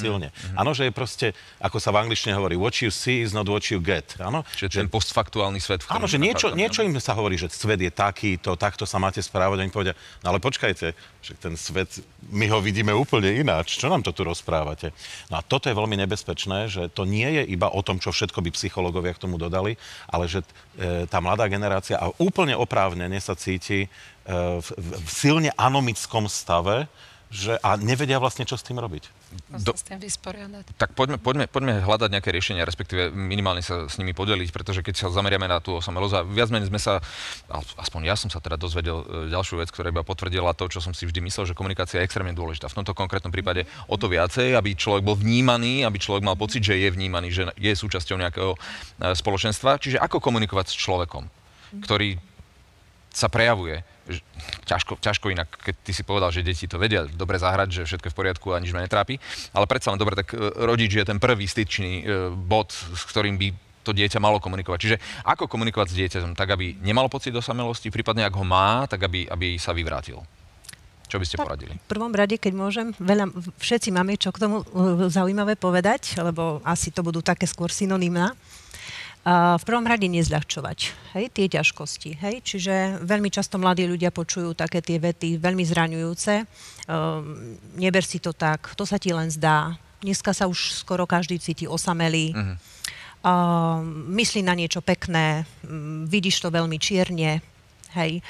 silne. Áno, že je proste, ako sa v angličtine hovorí, what you see is not what you get. Áno, Čiže ten postfaktuálny svet, v ktorom... Áno, že niečo im sa hovorí, že svet je takýto, takto sa máte správať. Oni povedia, no ale počkajte, že ten svet, my ho vidíme úplne ináč. Čo nám to tu rozprávate? No a toto je veľmi nebezpečné, že to nie je iba o tom, čo všetko by psychológovia k tomu dodali, ale že tá mladá generácia a úplne oprávnene sa cíti v silne anomickom stave, a nevedia vlastne, čo s tým robiť. S tým vysporiadať. Tak poďme hľadať nejaké riešenia, respektíve minimálne sa s nimi podeliť, pretože keď sa zameriame na tú osamelosť a viac menej sme sa, aspoň ja som sa teda dozvedel ďalšiu vec, ktorá iba potvrdila to, čo som si vždy myslel, že komunikácia je extrémne dôležitá. V tomto konkrétnom prípade o to viacej, aby človek bol vnímaný, aby človek mal pocit, že je vnímaný, že je súčasťou nejakého spoločenstva. Čiže ako komunikovať s človekom, ktorý sa prejavuje. Ťažko inak, keď ty si povedal, že deti to vedia dobre zahrať, že všetko je v poriadku a nič ma netrápi, ale predsa len dobre, tak rodič je ten prvý styčný bod, s ktorým by to dieťa malo komunikovať. Čiže ako komunikovať s dieťaťom, tak aby nemalo pocit osamelosti, prípadne ak ho má, tak aby sa vyvrátil. Čo by ste poradili? V prvom rade, keď môžem, všetci máme čo k tomu zaujímavé povedať, lebo asi to budú také skôr synonymná. V prvom rade nezľahčovať, hej, tie ťažkosti, hej, čiže veľmi často mladí ľudia počujú také tie vety veľmi zraňujúce, neber si to tak, to sa ti len zdá, dneska sa už skoro každý cíti osamelý, myslí na niečo pekné, vidíš to veľmi čierne, hej,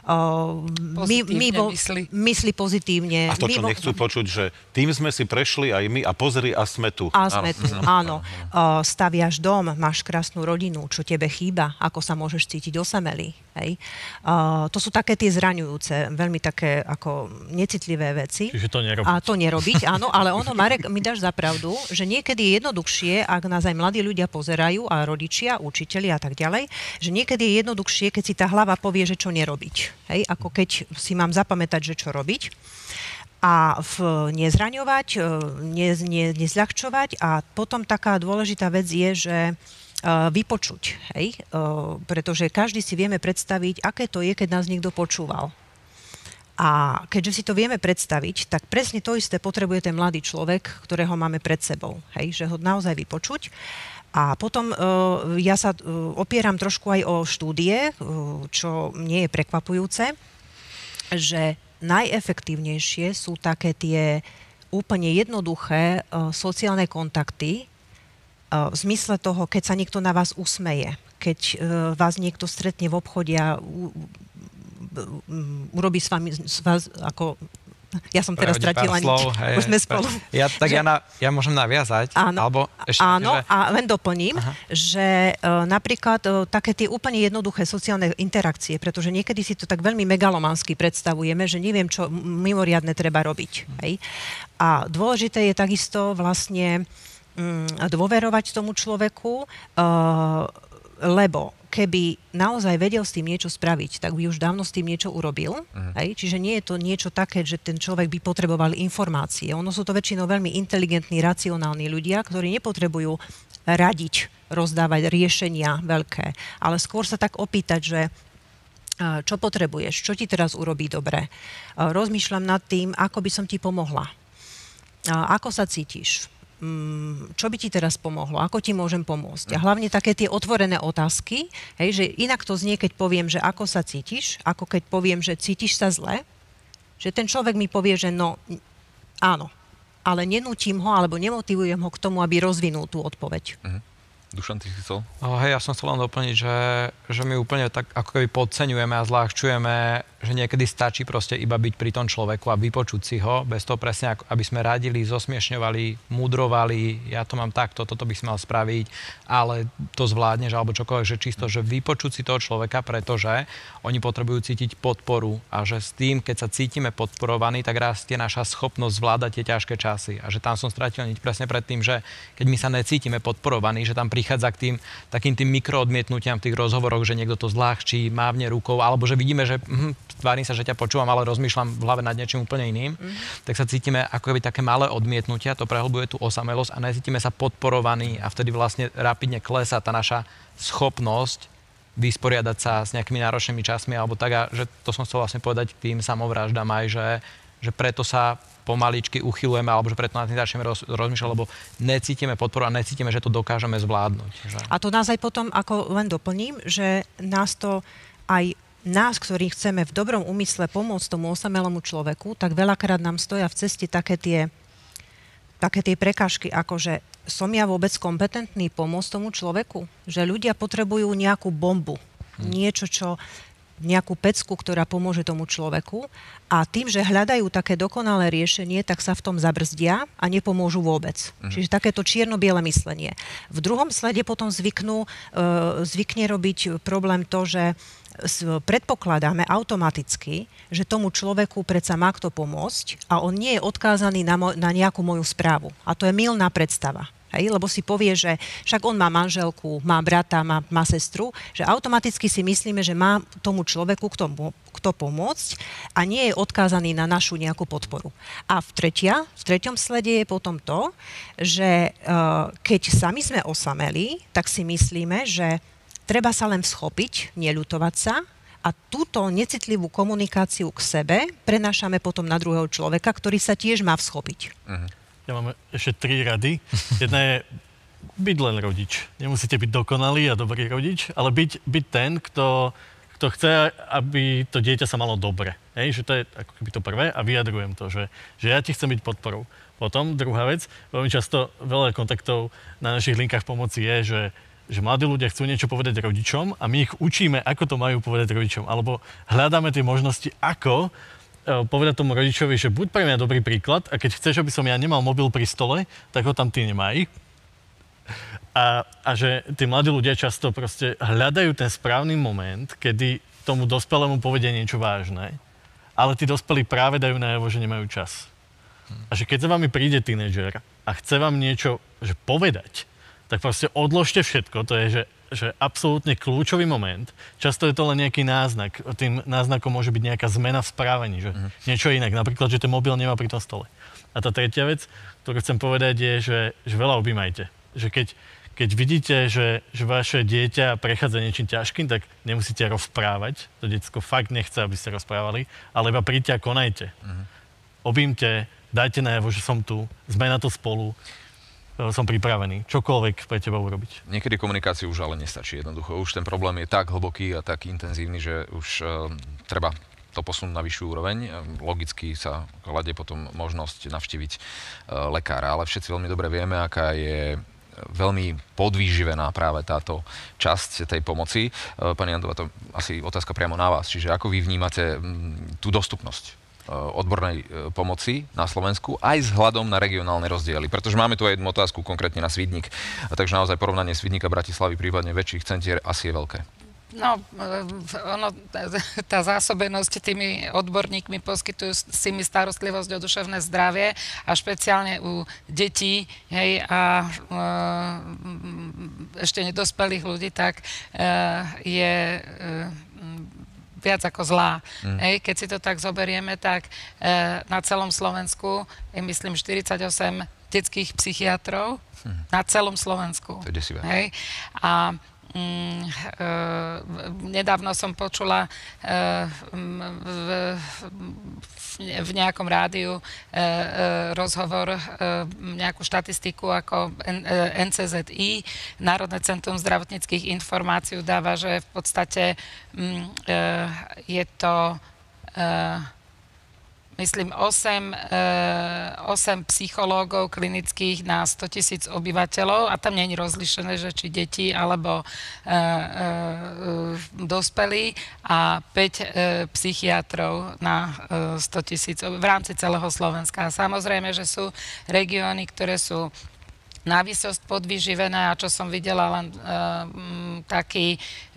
myslí pozitívne. A to, čo nechcú počuť, že tým sme si prešli aj my a pozri, a sme tu. A sme tu, áno. Staviaš dom, máš krásnu rodinu, čo tebe chýba, ako sa môžeš cítiť osamelý. Hej. To sú také tie zraňujúce, veľmi také ako necitlivé veci. Čiže to nerobiť. A to nerobiť, áno, ale ono, Marek, mi dáš za pravdu, že niekedy je jednoduchšie, ak nás aj mladí ľudia pozerajú, a rodičia, učitelia a tak ďalej, že niekedy je jednoduchšie, keď si tá hlava povie, že čo nerobiť. Hej, ako keď si mám zapamätať, že čo robiť. A nezraňovať, nezľahčovať. A potom taká dôležitá vec je, že vypočuť. Hej? Pretože každý si vieme predstaviť, aké to je, keď nás niekto počúval. A keďže si to vieme predstaviť, tak presne to isté potrebuje ten mladý človek, ktorého máme pred sebou. Hej? Že ho naozaj vypočuť. A potom ja sa opieram trošku aj o štúdie, čo nie je prekvapujúce, že najefektívnejšie sú také tie úplne jednoduché sociálne kontakty v zmysle toho, keď sa niekto na vás usmeje, keď vás niekto stretne v obchode a urobí s vás ako... Ja som teraz stratila nič. Už sme spolu. Ja môžem naviazať. Áno, alebo ešte a len doplním, že napríklad také tie úplne jednoduché sociálne interakcie, pretože niekedy si to tak veľmi megalomansky predstavujeme, že neviem, čo mimoriadne treba robiť. Hej? A dôležité je takisto vlastne dôverovať tomu človeku, lebo keby naozaj vedel s tým niečo spraviť, tak by už dávno s tým niečo urobil. Hej? Čiže nie je to niečo také, že ten človek by potreboval informácie. Ono sú to väčšinou veľmi inteligentní, racionálni ľudia, ktorí nepotrebujú radiť, rozdávať riešenia veľké, ale skôr sa tak opýtať, že čo potrebuješ, čo ti teraz urobí dobre. Rozmýšľam nad tým, ako by som ti pomohla. Ako sa cítiš? Čo by ti teraz pomohlo, ako ti môžem pomôcť. A hlavne také tie otvorené otázky, hej, že inak to znie, keď poviem, že ako sa cítiš, ako keď poviem, že cítiš sa zle, že ten človek mi povie, že no, áno, ale nenútim ho, alebo nemotivujem ho k tomu, aby rozvinul tú odpoveď. Dušan, ty si chcel? Hej, ja som chcel len doplniť, že my úplne tak ako keby podceňujeme a zľahčujeme, že niekedy stačí proste iba byť pri tom človeku a vypočuť si ho, bez toho presne, aby sme radili, zosmiešňovali, mudrovali, ja to mám takto, toto by si mal spraviť, ale to zvládneš, alebo čokoľvek, že čisto, že vypočuť si toho človeka, pretože oni potrebujú cítiť podporu a že s tým, keď sa cítime podporovaní, tak rastie naša schopnosť zvládať tie ťažké časy. A že tam som stratil niť presne pred tým, že keď my sa necítime podporovaní, že tam prichádza k tým takým tým mikroodmietnutiam v tých rozhovoroch, že niekto to zľahčí, mávne rukou, alebo že vidíme, že tvárim sa, že ťa počúvam, ale rozmýšľam v hlave nad niečím úplne iným, tak sa cítime ako keby také malé odmietnutia, to prehlbuje tú osamelosť a necítime sa podporovaní a vtedy vlastne rapidne klesá tá naša schopnosť vysporiadať sa s nejakými náročnými časmi alebo tak, a že to som chcel vlastne povedať k tým samovraždám aj, že preto sa pomaličky uchylujeme, alebo že preto na tým začneme rozmýšľať, lebo necítime podporu a necítime, že to dokážeme zvládnuť. Že? A to nás aj potom, ako len doplním, že nás, ktorí chceme v dobrom úmysle pomôcť tomu osamelému človeku, tak veľakrát nám stoja v ceste také tie prekážky, ako že som ja vôbec kompetentný pomôcť tomu človeku? Že ľudia potrebujú nejakú bombu, nejakú pecku, ktorá pomôže tomu človeku a tým, že hľadajú také dokonalé riešenie, tak sa v tom zabrzdia a nepomôžu vôbec. Čiže takéto čierno-biele myslenie. V druhom slede potom zvykne robiť problém to, že predpokladáme automaticky, že tomu človeku predsa má kto pomôcť a on nie je odkázaný na nejakú moju správu. A to je mylná predstava. Hej, lebo si povie, že však on má manželku, má brata, má sestru, že automaticky si myslíme, že má tomu človeku kto pomôcť a nie je odkázaný na našu nejakú podporu. A v treťom slede je potom to, že keď sami sme osamelí, tak si myslíme, že treba sa len schopiť, neľutovať sa a túto necitlivú komunikáciu k sebe prenášame potom na druhého človeka, ktorý sa tiež má vschopiť. Ja mám ešte 3 rady. Jedna je byť len rodič. Nemusíte byť dokonalý a dobrý rodič, ale byť ten, kto chce, aby to dieťa sa malo dobre. Hej, že to je ako keby to prvé a vyjadrujem to, že ja ti chcem byť podporou. Potom druhá vec, veľmi často veľa kontaktov na našich linkách pomoci je, že mladí ľudia chcú niečo povedať rodičom a my ich učíme, ako to majú povedať rodičom. Alebo hľadáme tie možnosti, ako povedať tomu rodičovi, že buď pre mňa dobrý príklad a keď chceš, aby som ja nemal mobil pri stole, tak ho tam ty nemaj. A že tí mladí ľudia často proste hľadajú ten správny moment, kedy tomu dospelému povedia niečo vážne, ale tí dospelí práve dajú najavo, že nemajú čas. A že keď za vami príde tínedžer a chce vám niečo povedať, tak proste odložte všetko, to je, že absolútne kľúčový moment. Často je to len nejaký náznak. Tým náznakom môže byť nejaká zmena v správaní, že niečo inak. Napríklad, že ten mobil nemá pri tom stole. A tá tretia vec, ktorú chcem povedať, je, že veľa objímajte. Že keď vidíte, že vaše dieťa prechádza niečím ťažkým, tak nemusíte rozprávať. To decko fakt nechce, aby ste rozprávali, ale iba príďte a konajte. Objímte, dajte najavo, že som tu, sme na to spolu. Som pripravený čokoľvek pre teba urobiť. Niekedy komunikáciu už ale nestačí jednoducho. Už ten problém je tak hlboký a tak intenzívny, že už treba to posunúť na vyššiu úroveň. Logicky sa kladie potom možnosť navštíviť lekára, ale všetci veľmi dobre vieme, aká je veľmi podvýživená práve táto časť tej pomoci. Pani Jandová, to asi otázka priamo na vás. Čiže ako vy vnímate tú dostupnosť odbornej pomoci na Slovensku aj s hľadom na regionálne rozdiely. Pretože máme tu aj jednu otázku konkrétne na Svidník. Takže naozaj porovnanie Svidníka, Bratislavy, prípadne väčších centier asi je veľké. No, tá zásobenosť tými odborníkmi poskytujú si mi starostlivosť o duševné zdravie a špeciálne u detí, hej, a ešte nedospelých ľudí, tak je viac ako zlá. Hej, keď si to tak zoberieme, tak na celom Slovensku je, myslím, 48 detských psychiatrov. Na celom Slovensku. To je desivé. Hej, a nedávno som počula v nejakom rádiu rozhovor, nejakú štatistiku, ako NCZI, Národné centrum zdravotníckych informácií, dáva, že v podstate je to myslím, 8 psychológov klinických na 100 000 obyvateľov a tam nie je rozlišené, že či deti alebo dospelí a 5 psychiatrov na 100 000 v rámci celého Slovenska. A samozrejme, že sú regióny, ktoré sú návysosť podvyživené a čo som videla len taký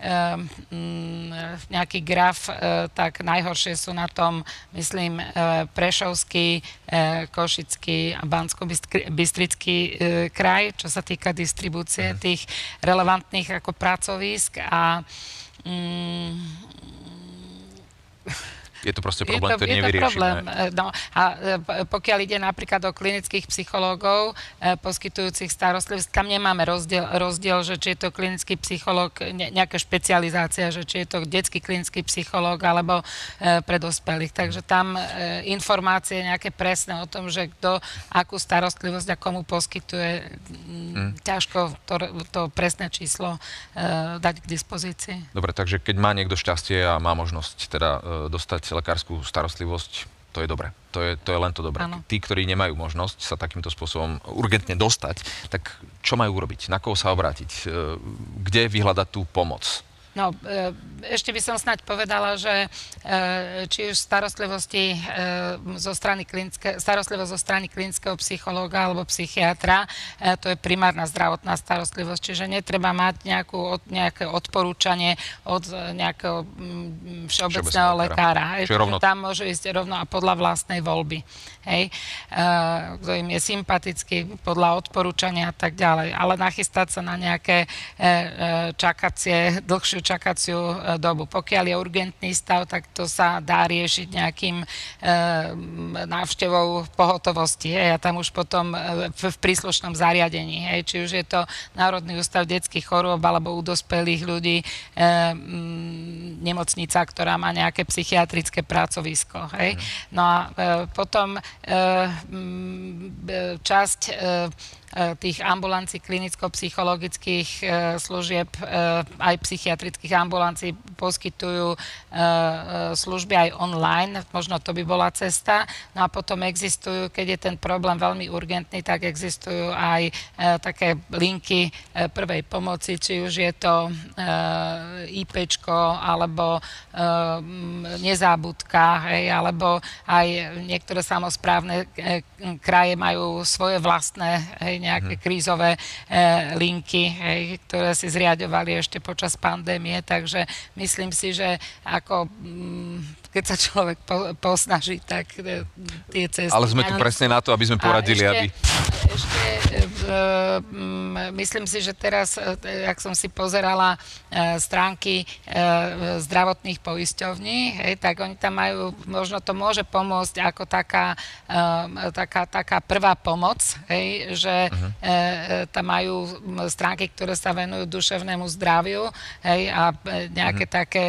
nejaký graf, tak najhoršie sú na tom, myslím, Prešovský, Košický a Banskobystrický kraj, čo sa týka distribúcie tých relevantných ako pracovísk a Je to proste problém, ktorý nevyriešime. Problém. No, a pokiaľ ide napríklad o klinických psychológov, poskytujúcich starostlivosť, tam nemáme rozdiel, že či je to klinický psychológ, nejaká špecializácia, že či je to detský klinický psychológ alebo pre dospelých. Takže tam informácie nejaké presné o tom, že kto akú starostlivosť a komu poskytuje, ťažko to presné číslo dať k dispozícii. Dobre, takže keď má niekto šťastie a má možnosť teda dostať lekárskú starostlivosť, to je dobre. To je len to dobre. Ano. Tí, ktorí nemajú možnosť sa takýmto spôsobom urgentne dostať, tak čo majú urobiť? Na koho sa obrátiť? Kde vyhľadať tú pomoc? No, ešte by som snáď povedala, že či už starostlivosť zo strany klinického psychológa alebo psychiatra, to je primárna zdravotná starostlivosť, čiže netreba mať nejaké odporúčanie od nejakého všeobecného lekára. Tam môžu ísť rovno a podľa vlastnej voľby. Hej, kto im je sympatický podľa odporúčania a tak ďalej. Ale nachystať sa na nejaké dlhšiu čakaciu dobu. Pokiaľ je urgentný stav, tak to sa dá riešiť nejakým návštevou pohotovosti. Hej, a tam už potom v príslušnom zariadení. Hej, či už je to Národný ústav detských chorôb alebo u dospelých ľudí nemocnica, ktorá má nejaké psychiatrické pracovisko. Hej. No a potom časť tých ambulancií klinicko-psychologických služieb, aj psychiatrických ambulancií poskytujú služby aj online, možno to by bola cesta. No a potom existujú, keď je ten problém veľmi urgentný, tak existujú aj také linky prvej pomoci, či už je to IPčko, alebo nezábudka, hej, alebo aj niektoré samosprávne kraje majú svoje vlastné, hej, nejaké krízové linky, hej, ktoré si zriaďovali ešte počas pandémie, takže myslím si, že ako keď sa človek posnaží, tak tie cesty... Ale sme tu presne na to, aby sme poradili, myslím si, že teraz, jak som si pozerala stránky zdravotných poisťovní, hej, tak oni tam majú, možno to môže pomôcť ako taká prvá pomoc, hej, že tam majú stránky, ktoré sa venujú duševnému zdraviu, hej, a nejaké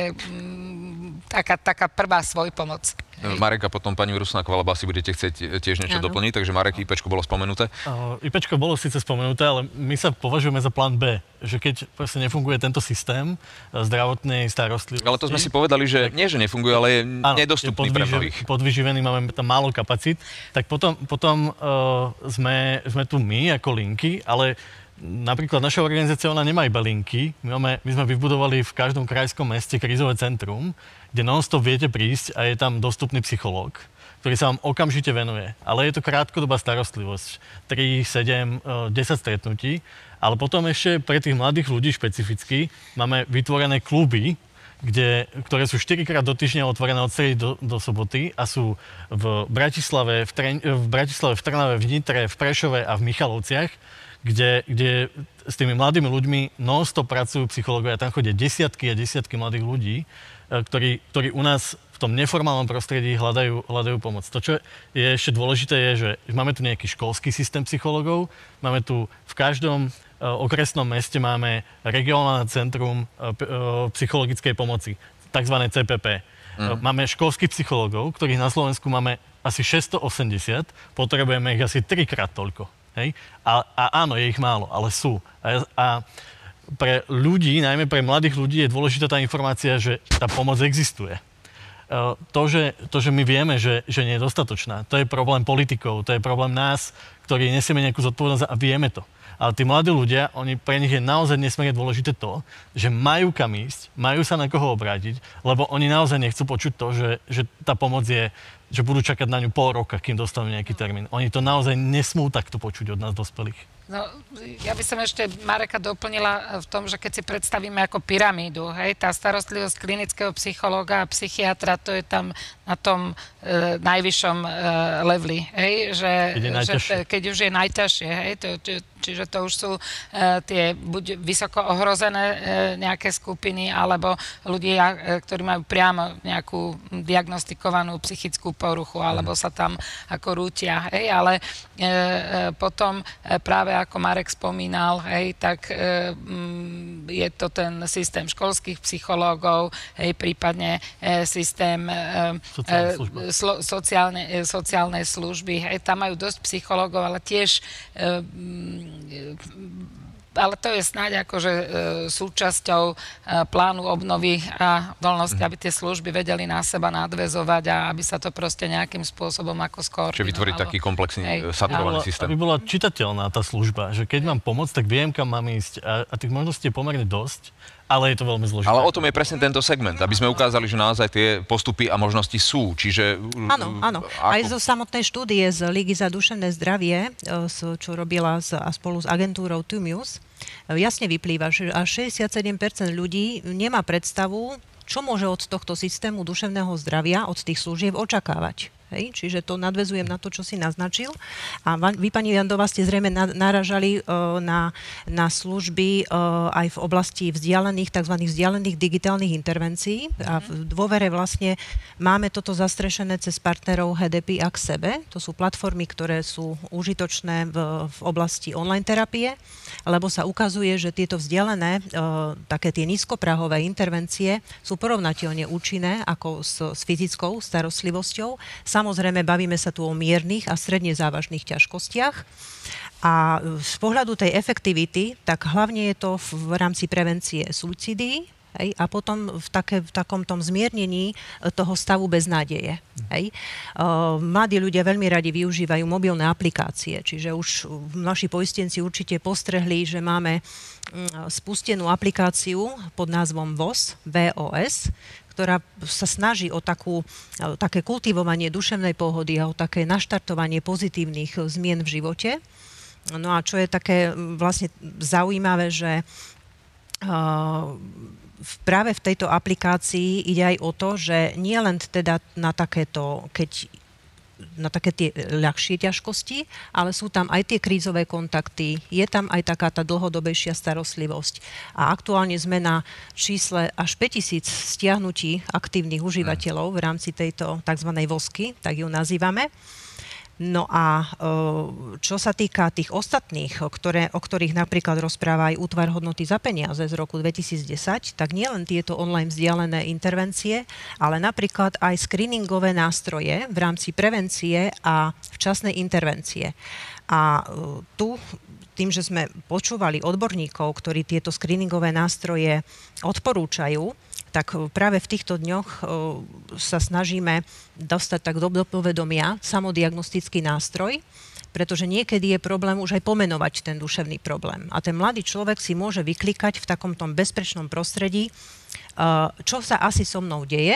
taká prvá svojpomoc. Marek a potom pani Rusnáková, alebo asi budete chcieť tiež niečo doplniť, takže Marek, IPčko bolo spomenuté? IPčko bolo síce spomenuté, ale my sa považujeme za plán B, že keď proste nefunguje tento systém zdravotnej starostlivosti... Ale to sme si povedali, že nie, že nefunguje, ale je nedostupný pre mnohých. Podvyživený, máme tam málo kapacít, tak potom sme tu my ako linky, ale napríklad naša organizácia, ona nemá iba linky. My sme vybudovali v každom krajskom meste krízové centrum, kde non-stop viete prísť a je tam dostupný psychológ, ktorý sa vám okamžite venuje. Ale je to krátkodobá starostlivosť. 3, 7, 10 stretnutí. Ale potom ešte pre tých mladých ľudí špecificky máme vytvorené kluby, ktoré sú 4-krát do týždňa otvorené od stredy do soboty a sú v Bratislave, v Trnave, v Nitre, v Prešove a v Michalovciach, kde s tými mladými ľuďmi non-stop pracujú psychológovia. Tam chodia desiatky a desiatky mladých ľudí, ktorí u nás v tom neformálnom prostredí hľadajú pomoc. To, čo je ešte dôležité, je, že máme tu nejaký školský systém psychológov, máme tu v každom okresnom meste máme regionálne centrum psychologickej pomoci, takzvané CPP. Máme školských psychológov, ktorých na Slovensku máme asi 680, potrebujeme ich asi 3-krát toľko. Hej? A áno, je ich málo, ale sú. A pre ľudí, najmä pre mladých ľudí, je dôležitá tá informácia, že tá pomoc existuje. To, že my vieme, že nie je dostatočná, to je problém politikov, to je problém nás, ktorí nesieme nejakú zodpovednosť a vieme to. Ale tí mladí ľudia, pre nich je naozaj nesmierne dôležité to, že majú kam ísť, majú sa na koho obrátiť, lebo oni naozaj nechcú počuť to, že tá pomoc je, že budú čakať na ňu pol roka, kým dostanú nejaký termín. Oni to naozaj nesmú takto počuť od nás dospelých. No, ja by som ešte Mareka doplnila v tom, že keď si predstavíme ako pyramídu, hej, tá starostlivosť klinického psychológa a psychiatra, to je tam na tom najvyššom leveli, hej, že keď už je najťažšie, hej, čiže to už sú tie buď vysoko ohrozené nejaké skupiny, alebo ľudia, ktorí majú priamo nejakú diagnostikovanú psychickú poruchu, alebo sa tam ako rútia, hej, ale potom práve ako Marek spomínal, hej, tak je to ten systém školských psychológov, hej, prípadne systém sociálnej služby, hej, tam majú dosť psychológov, ale tiež ale to je snáď akože súčasťou plánu obnovy a voľnosti, aby tie služby vedeli na seba nadväzovať a aby sa to proste nejakým spôsobom ako skoordinovalo. Čiže vytvoriť taký komplexný, saturovaný systém. Aby bola čitateľná tá služba, že keď mám pomôcť, tak viem, kam mám ísť a tých možností je pomerne dosť, ale je to veľmi zložité. Ale o tom je presne tento segment, aby sme ukázali, že naozaj tie postupy a možnosti sú. Čiže... Áno. Aj zo samotnej štúdie z Ligy za duševné zdravie, čo robila spolu s agentúrou Tumius, jasne vyplýva, že až 67% ľudí nemá predstavu, čo môže od tohto systému duševného zdravia, od tých služieb očakávať. Hej? Čiže to nadväzujem na to, čo si naznačil. A vy, pani Jandová, ste zrejme naražali na služby aj v oblasti tzv. Vzdialených digitálnych intervencií. A v Dôvere vlastne máme toto zastrešené cez partnerov HDP a k sebe. To sú platformy, ktoré sú užitočné v oblasti online terapie, lebo sa ukazuje, že tieto vzdialené, také tie nízkoprahové intervencie sú porovnateľne účinné ako s fyzickou starostlivosťou. Samozrejme, bavíme sa tu o miernych a stredne závažných ťažkostiach. A z pohľadu tej efektivity, tak hlavne je to v rámci prevencie suicidy, hej, a potom v takom tom zmiernení toho stavu beznádeje. Hej. Mladí ľudia veľmi radi využívajú mobilné aplikácie, čiže už naši poistenci určite postrehli, že máme spustenú aplikáciu pod názvom VOS, ktorá sa snaží o také kultivovanie duševnej pohody a o také naštartovanie pozitívnych zmien v živote. No a čo je také vlastne zaujímavé, že práve v tejto aplikácii ide aj o to, že nie len teda na také tie ľahšie ťažkosti, ale sú tam aj tie krízové kontakty, je tam aj taká tá dlhodobejšia starostlivosť. A aktuálne sme na čísle až 5000 stiahnutí aktívnych užívateľov v rámci tejto tzv. VOSky, tak ju nazývame. No a čo sa týka tých ostatných, o ktorých napríklad rozpráva aj Útvar hodnoty za peniaze z roku 2010, tak nielen tieto online vzdialené intervencie, ale napríklad aj screeningové nástroje v rámci prevencie a včasnej intervencie. A tu tým, že sme počúvali odborníkov, ktorí tieto screeningové nástroje odporúčajú, tak práve v týchto dňoch sa snažíme dostať tak do povedomia samodiagnostický nástroj, pretože niekedy je problém už aj pomenovať ten duševný problém. A ten mladý človek si môže vyklikať v takomto bezpečnom prostredí, čo sa asi so mnou deje,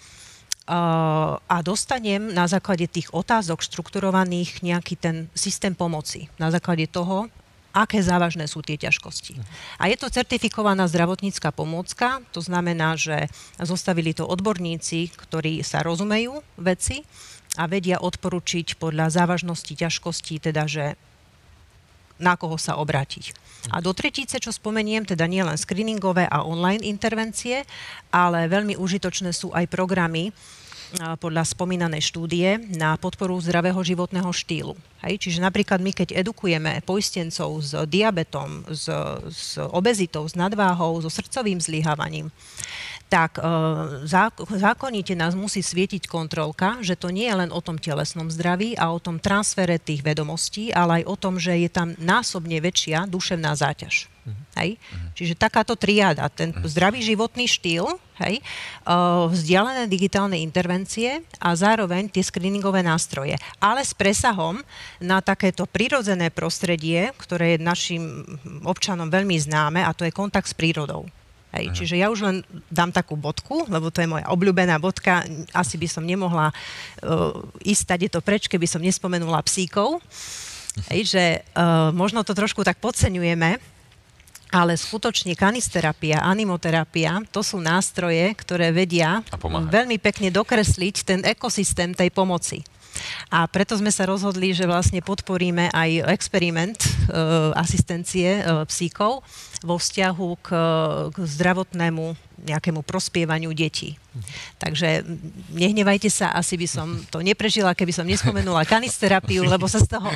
a dostanem na základe tých otázok štrukturovaných nejaký ten systém pomoci. Na základe toho, aké závažné sú tie ťažkosti. A je to certifikovaná zdravotnícka pomôcka, to znamená, že zostavili to odborníci, ktorí sa rozumejú veci a vedia odporučiť podľa závažnosti ťažkostí, teda, že na koho sa obrátiť. A do tretice, čo spomeniem, teda nie len screeningové a online intervencie, ale veľmi užitočné sú aj programy podľa spomínanej štúdie na podporu zdravého životného štýlu. Hej? Čiže napríklad my, keď edukujeme poistencov s diabetom, s obezitou, s nadváhou, so srdcovým zlyhávaním, tak zákonite nás musí svietiť kontrolka, že to nie je len o tom telesnom zdraví a o tom transfere tých vedomostí, ale aj o tom, že je tam násobne väčšia duševná záťaž. Hej? Čiže takáto triáda, ten zdravý životný štýl, hej, vzdialené digitálne intervencie a zároveň tie screeningové nástroje. Ale s presahom na takéto prirodzené prostredie, ktoré je našim občanom veľmi známe, a to je kontakt s prírodou. Hej, čiže ja už len dám takú bodku, lebo to je moja obľúbená bodka. Asi by som nemohla ísť tady to preč, keby som nespomenula psíkov. Že možno to trošku tak podceňujeme, ale skutočne kanisterapia, animoterapia, to sú nástroje, ktoré vedia veľmi pekne dokresliť ten ekosystém tej pomoci. A preto sme sa rozhodli, že vlastne podporíme aj experiment asistencie psíkov vo vzťahu k zdravotnému nejakému prospievaniu detí. Takže nehnevajte sa, asi by som to neprežila, keby som nespomenula kanisterapiu, lebo sa z toho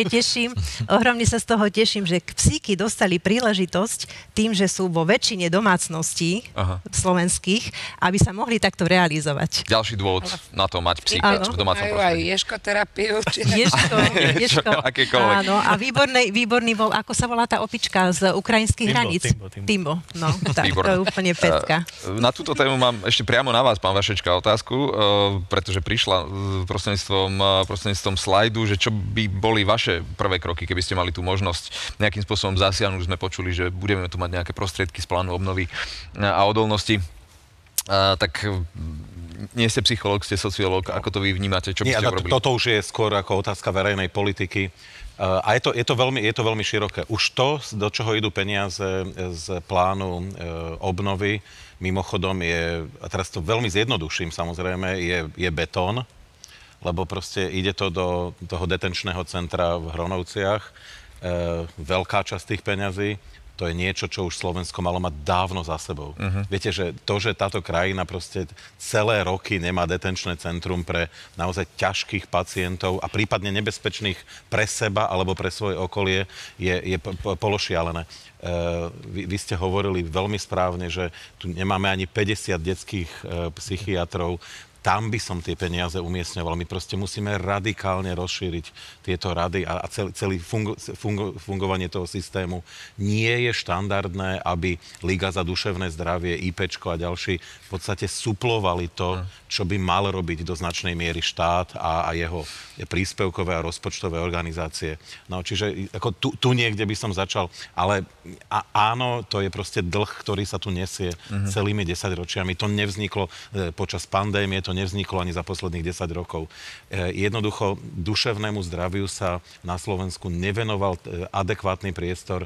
ohromne sa z toho teším, že psíky dostali príležitosť tým, že sú vo väčšine domácností slovenských, aby sa mohli takto realizovať. Ďalší dôvod na to mať psíka v domácom prostredí. Majú aj ješkoterapiu. Ješko. Akékoľvek. Áno, a výborný bol, ako sa volá tá opička z ukrajinských hraníc? Timbo. No, tak, to je úplne pecka. Na túto tému mám ešte priamo na vás, pán Vašečka, otázku, pretože prišla prostredníctvom slajdu, že čo by boli vaše prvé kroky, keby ste mali tú možnosť nejakým spôsobom zasiahnuť. Sme počuli, že budeme tu mať nejaké prostriedky z plánu obnovy a odolnosti. Tak nie ste psychológ, ste sociológ, ako to vy vnímate, čo by ste urobili? Toto už je skôr ako otázka verejnej politiky. A je to veľmi široké. Už to, do čoho idú peniaze z plánu obnovy, mimochodom a teraz to veľmi zjednoduším samozrejme, je betón, lebo proste ide to do toho detenčného centra v Hronovciach. Veľká časť tých peňazí, to je niečo, čo už Slovensko malo mať dávno za sebou. Viete, že to, že táto krajina proste celé roky nemá detenčné centrum pre naozaj ťažkých pacientov a prípadne nebezpečných pre seba alebo pre svoje okolie, je pološialené. Vy ste hovorili veľmi správne, že tu nemáme ani 50 detských psychiatrov. Tam by som tie peniaze umiestňoval. My proste musíme radikálne rozšíriť tieto rady a celý fungovanie toho systému. Nie je štandardné, aby Liga za duševné zdravie, IPčko a ďalší v podstate suplovali to, čo by mal robiť do značnej miery štát a jeho príspevkové a rozpočtové organizácie. No, čiže ako tu niekde by som začal. Ale áno, to je proste dlh, ktorý sa tu nesie celými 10 ročiami. To nevzniklo počas pandémie, to nevzniklo ani za posledných 10 rokov. Jednoducho duševnému zdraviu sa na Slovensku nevenoval adekvátny priestor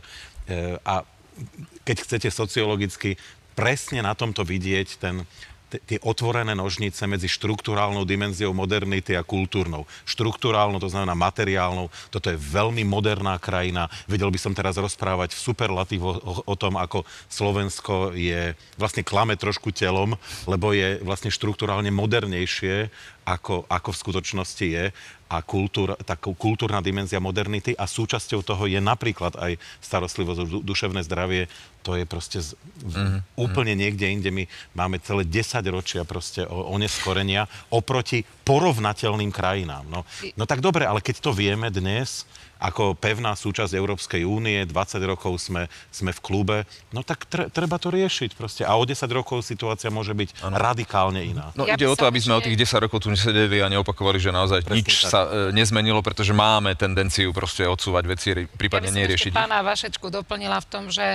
a keď chcete sociologicky presne na tomto vidieť tie otvorené nožnice medzi štruktúrálnou dimenziou modernity a kultúrnou. Štruktúrálnou, to znamená materiálnou. Toto je veľmi moderná krajina. Vedel by som teraz rozprávať v superlatív o tom, ako Slovensko vlastne klame trošku telom, lebo je vlastne štruktúrálne modernejšie, ako v skutočnosti je. A tá kultúrna dimenzia modernity a súčasťou toho je napríklad aj starostlivosť o duševné zdravie. To je proste úplne niekde inde. My máme celé 10 ročia proste oneskorenia oproti porovnateľným krajinám. No tak dobre, ale keď to vieme dnes, ako pevná súčasť Európskej únie, 20 rokov sme v klube, no tak treba to riešiť proste. A o 10 rokov situácia môže byť radikálne iná. No ide o to, aby sme o tých 10 rokov tu nesedeli a neopakovali, že naozaj nič sa nezmenilo, pretože máme tendenciu proste odsúvať veci, prípadne neriešiť. Ja by som ešte pána Vašečku doplnila v tom, že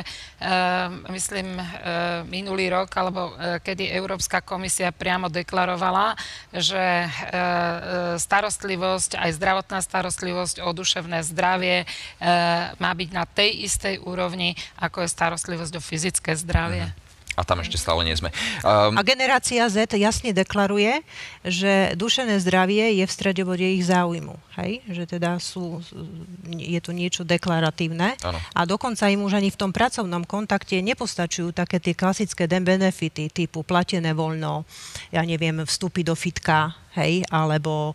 myslím minulý rok, alebo kedy Európska komisia priamo deklarovala, že starostlivosť, aj zdravotná starostlivosť o duševné zdravie má byť na tej istej úrovni, ako je starostlivosť o fyzické zdravie. A tam ešte stále nie sme. A generácia Z jasne deklaruje, že duševné zdravie je v stredobode ich záujmu. Hej? Že teda je to niečo deklaratívne. Ano. A dokonca im už ani v tom pracovnom kontakte nepostačujú také tie klasické benefity typu platené voľno, ja neviem, vstupy do fitka, hej, alebo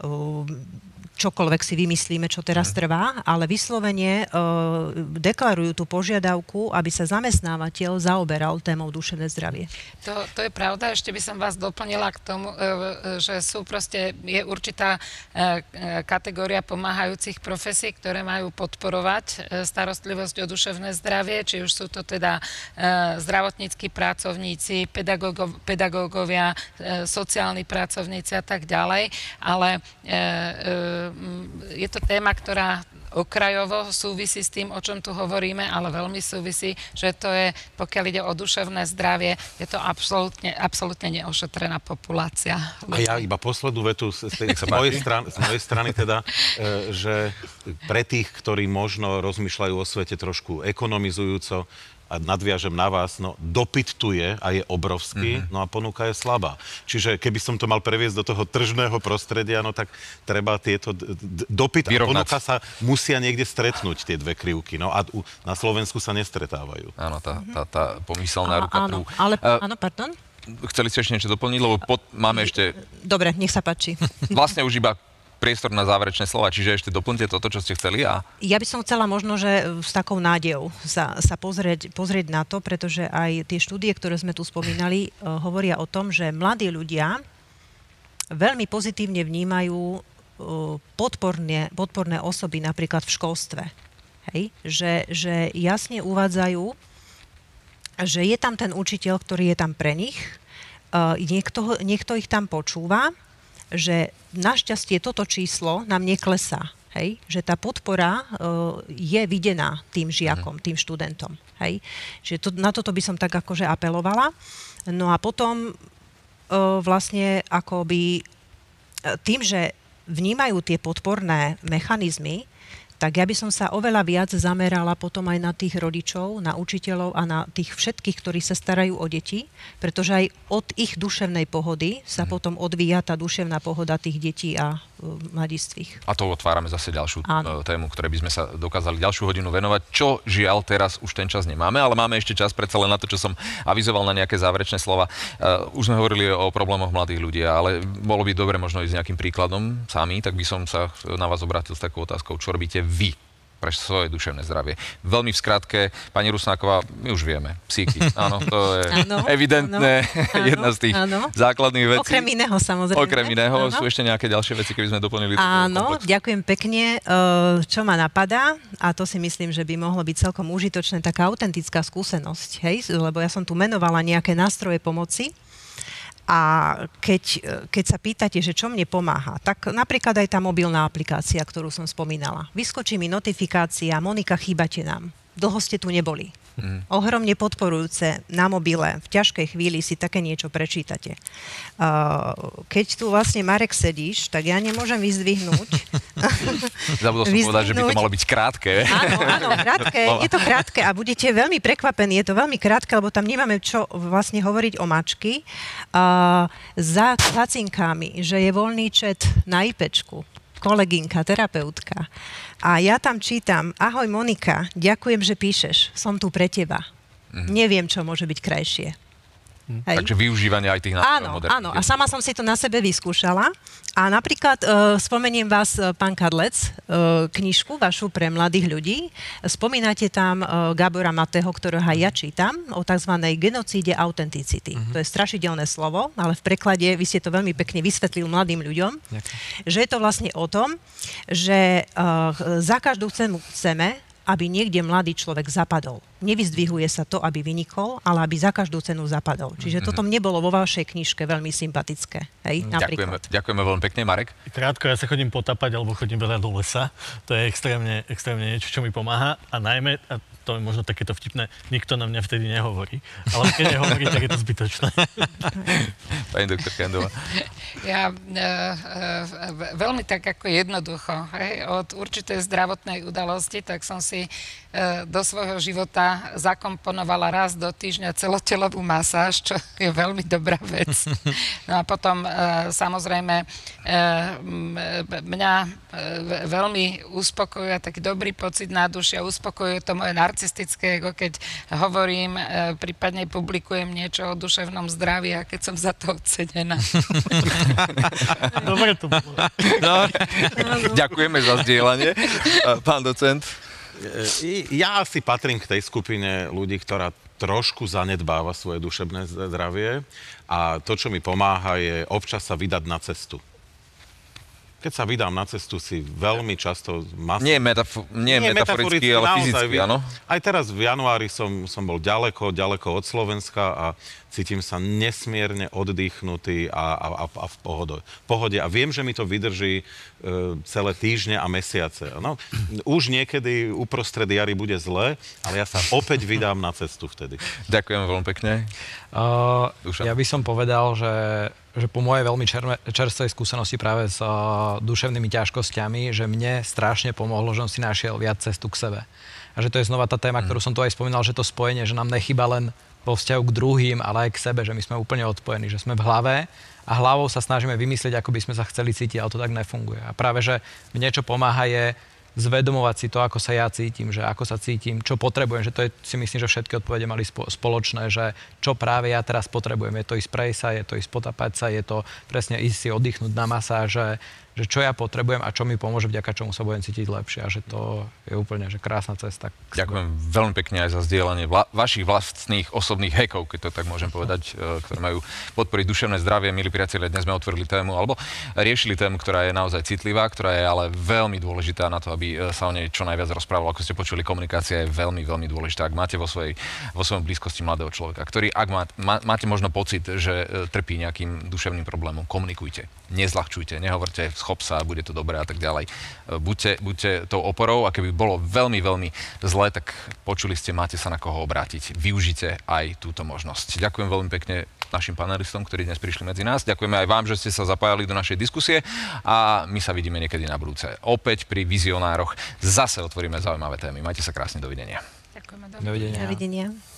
čokoľvek si vymyslíme, čo teraz trvá, ale vyslovene deklarujú tú požiadavku, aby sa zamestnávateľ zaoberal témou duševné zdravie. To je pravda. Ešte by som vás doplnila k tomu, že je určitá kategória pomáhajúcich profesí, ktoré majú podporovať starostlivosť o duševné zdravie, či už sú to teda zdravotníckí pracovníci, pedagógovia, sociálni pracovníci a tak ďalej, ale je to téma, okrajovo súvisí s tým, o čom tu hovoríme, ale veľmi súvisí, že to je, pokiaľ ide o duševné zdravie, je to absolútne neošetrená populácia. A ja iba poslednú vetu z mojej strany teda, že pre tých, ktorí možno rozmýšľajú o svete trošku ekonomizujúco, a nadviažem na vás, no dopyt tu je a je obrovský, no a ponuka je slabá. Čiže keby som to mal previesť do toho tržného prostredia, no tak treba tieto dopyt a ponuka sa musia niekde stretnúť, tie dve krivky. No a na Slovensku sa nestretávajú. Áno, tá pomyselná ruka. Áno, pardon? Chceli ste ešte niečo doplniť, lebo máme ešte... Dobre, nech sa páči. Vlastne už iba priestor na záverečné slova, čiže ešte doplňte toto, čo ste chceli. Ja by som chcela možno, že s takou nádejou sa pozrieť na to, pretože aj tie štúdie, ktoré sme tu spomínali, hovoria o tom, že mladí ľudia veľmi pozitívne vnímajú podporné osoby napríklad v školstve. Hej? Že jasne uvádzajú, že je tam ten učiteľ, ktorý je tam pre nich, niekto ich tam počúva, že našťastie toto číslo nám neklesá. Hej? Že tá podpora je videná tým žiakom, tým študentom. Hej? Že na toto by som tak akože apelovala. No a potom vlastne akoby tým, že vnímajú tie podporné mechanizmy, tak ja by som sa oveľa viac zamerala potom aj na tých rodičov, na učiteľov a na tých všetkých, ktorí sa starajú o deti, pretože aj od ich duševnej pohody sa potom odvíja tá duševná pohoda tých detí a mladistvých. A to otvárame zase ďalšiu tému, ktoré by sme sa dokázali ďalšiu hodinu venovať, čo žiaľ teraz už ten čas nemáme, ale máme ešte čas predsa len na to, čo som avizoval na nejaké záverečné slova. Už sme hovorili o problémoch mladých ľudí, ale bolo by dobre možno ísť s nejakým príkladom sami, tak by som sa na vás obrátil s takou otázkou, čo robíte vy pre svoje duševné zdravie. Veľmi v skratke, pani Rusnáková, my už vieme, psíky. Áno, to je evidentné, jedna z tých základných vecí. Okrem iného, samozrejme. Okrem iného, sú ešte nejaké ďalšie veci, keby sme doplnili. Áno, ďakujem pekne. Čo ma napadá, a to si myslím, že by mohlo byť celkom užitočné, taká autentická skúsenosť, hej? Lebo ja som tu menovala nejaké nástroje pomoci. A keď sa pýtate, že čo mne pomáha, tak napríklad aj tá mobilná aplikácia, ktorú som spomínala. Vyskočí mi notifikácia, Monika, chýbate nám. Dlho ste tu neboli. Ohromne podporujúce na mobile. V ťažkej chvíli si také niečo prečítate. Keď tu vlastne, Marek, sedíš, tak ja nemôžem vyzdvihnúť. Zabudol som povedať, že by to malo byť krátke. Áno, krátke. Je to krátke a budete veľmi prekvapení. Je to veľmi krátke, lebo tam nemáme čo vlastne hovoriť o mačky. Za hlacinkami, že je voľný chat na IPčku. Kolegynka, terapeutka. A ja tam čítam: ahoj Monika, ďakujem, že píšeš. Som tu pre teba. Neviem, čo môže byť krajšie. Takže využívanie aj tých nástrojov moderných. Áno, a sama som si to na sebe vyskúšala. A napríklad spomeniem vás, pán Kadlec, knižku vašu pre mladých ľudí. Spomínate tam Gábora Matého, ktorého aj ja čítam, o tzv. Genocíde autenticity. To je strašidelné slovo, ale v preklade vy ste to veľmi pekne vysvetlil mladým ľuďom, že je to vlastne o tom, že za každú cenu chceme, aby niekde mladý človek zapadol. Nevyzdvihuje sa to, aby vynikol, ale aby za každú cenu zapadol. Čiže toto mne bolo vo vašej knižke veľmi sympatické. Hej, ďakujeme veľmi pekne, Marek. Krátko, ja sa chodím potapať, alebo chodím veľa do lesa. To je extrémne niečo, čo mi pomáha. A najmä, a to je možno takéto vtipné, nikto na mňa vtedy nehovorí. Ale keď nehovorí, tak je to zbytočné. Pani doktor Kendová. Ja veľmi tak ako jednoducho, hej, od určitej zdravotnej udalosti, tak som si do svojho života zakomponovala raz do týždňa celotelovú masáž, čo je veľmi dobrá vec. No a potom samozrejme mňa veľmi uspokojuje taký dobrý pocit na duši a uspokojuje to moje narcistické ego, keď hovorím, prípadne publikujem niečo o duševnom zdraví a keď som za to ocenená. Dobre to bolo. Ďakujeme za zdieľanie. Pán docent. Ja asi patrím k tej skupine ľudí, ktorá trošku zanedbáva svoje duševné zdravie a to, čo mi pomáha, je občas sa vydať na cestu. keď sa vydám na cestu, si veľmi často... Nie metaforicky, ale naozaj, fyzicky, áno? Aj teraz v januári som bol ďaleko od Slovenska a cítim sa nesmierne oddychnutý a v pohode. A viem, že mi to vydrží celé týždne a mesiace. No, už niekedy uprostred jary bude zle, ale ja sa opäť vydám na cestu vtedy. Ďakujem veľmi pekne. Ja by som povedal, že po mojej veľmi čerstvej skúsenosti práve s duševnými ťažkosťami, že mne strašne pomohlo, že som si našiel viac cestu k sebe. A že to je znova tá téma, ktorú som tu aj spomínal, že to spojenie, že nám nechýba len vo vzťahu k druhým, ale aj k sebe, že my sme úplne odpojení, že sme v hlave a hlavou sa snažíme vymyslieť, ako by sme sa chceli cítiť, ale to tak nefunguje. A práve, že mne čo pomáha je zvedomovať si to, ako sa ja cítim, že ako sa cítim, čo potrebujem, že to je, si myslím, že všetky odpovede mali spoločné, že čo práve ja teraz potrebujem. Je to ísť prejsť sa, je to ísť potapať sa, je to presne ísť si oddychnúť na masáže, že čo ja potrebujem a čo mi pomôže, vďaka čomu sa budem cítiť lepšie. A že to je úplne že krásna cesta. Ďakujem veľmi pekne aj za zdieľanie vašich vlastných osobných hackov, keď to tak môžem povedať, ktoré majú podporiť duševné zdravie. Milí priatelia, dnes sme otvorili tému, alebo riešili tému, ktorá je naozaj citlivá, ktorá je ale veľmi dôležitá na to, aby sa o nej čo najviac rozprávalo. Ako ste počuli, komunikácia je veľmi, veľmi dôležitá. Ak máte vo svojom blízkosti mladého človeka, ktorý, ak máte možno pocit, že trpí nejakým duševným problémom, komunikujte. Nezľahčujte, nehovorte, schop sa, bude to dobré a tak ďalej. Buďte tou oporou a keby bolo veľmi, veľmi zle, tak počuli ste, máte sa na koho obrátiť. Využite aj túto možnosť. Ďakujem veľmi pekne našim panelistom, ktorí dnes prišli medzi nás. Ďakujeme aj vám, že ste sa zapájali do našej diskusie a my sa vidíme niekedy na budúce. Opäť pri vizionároch zase otvoríme zaujímavé témy. Majte sa krásne, dovidenia. Ďakujeme. Dovidenia. Dovidenia.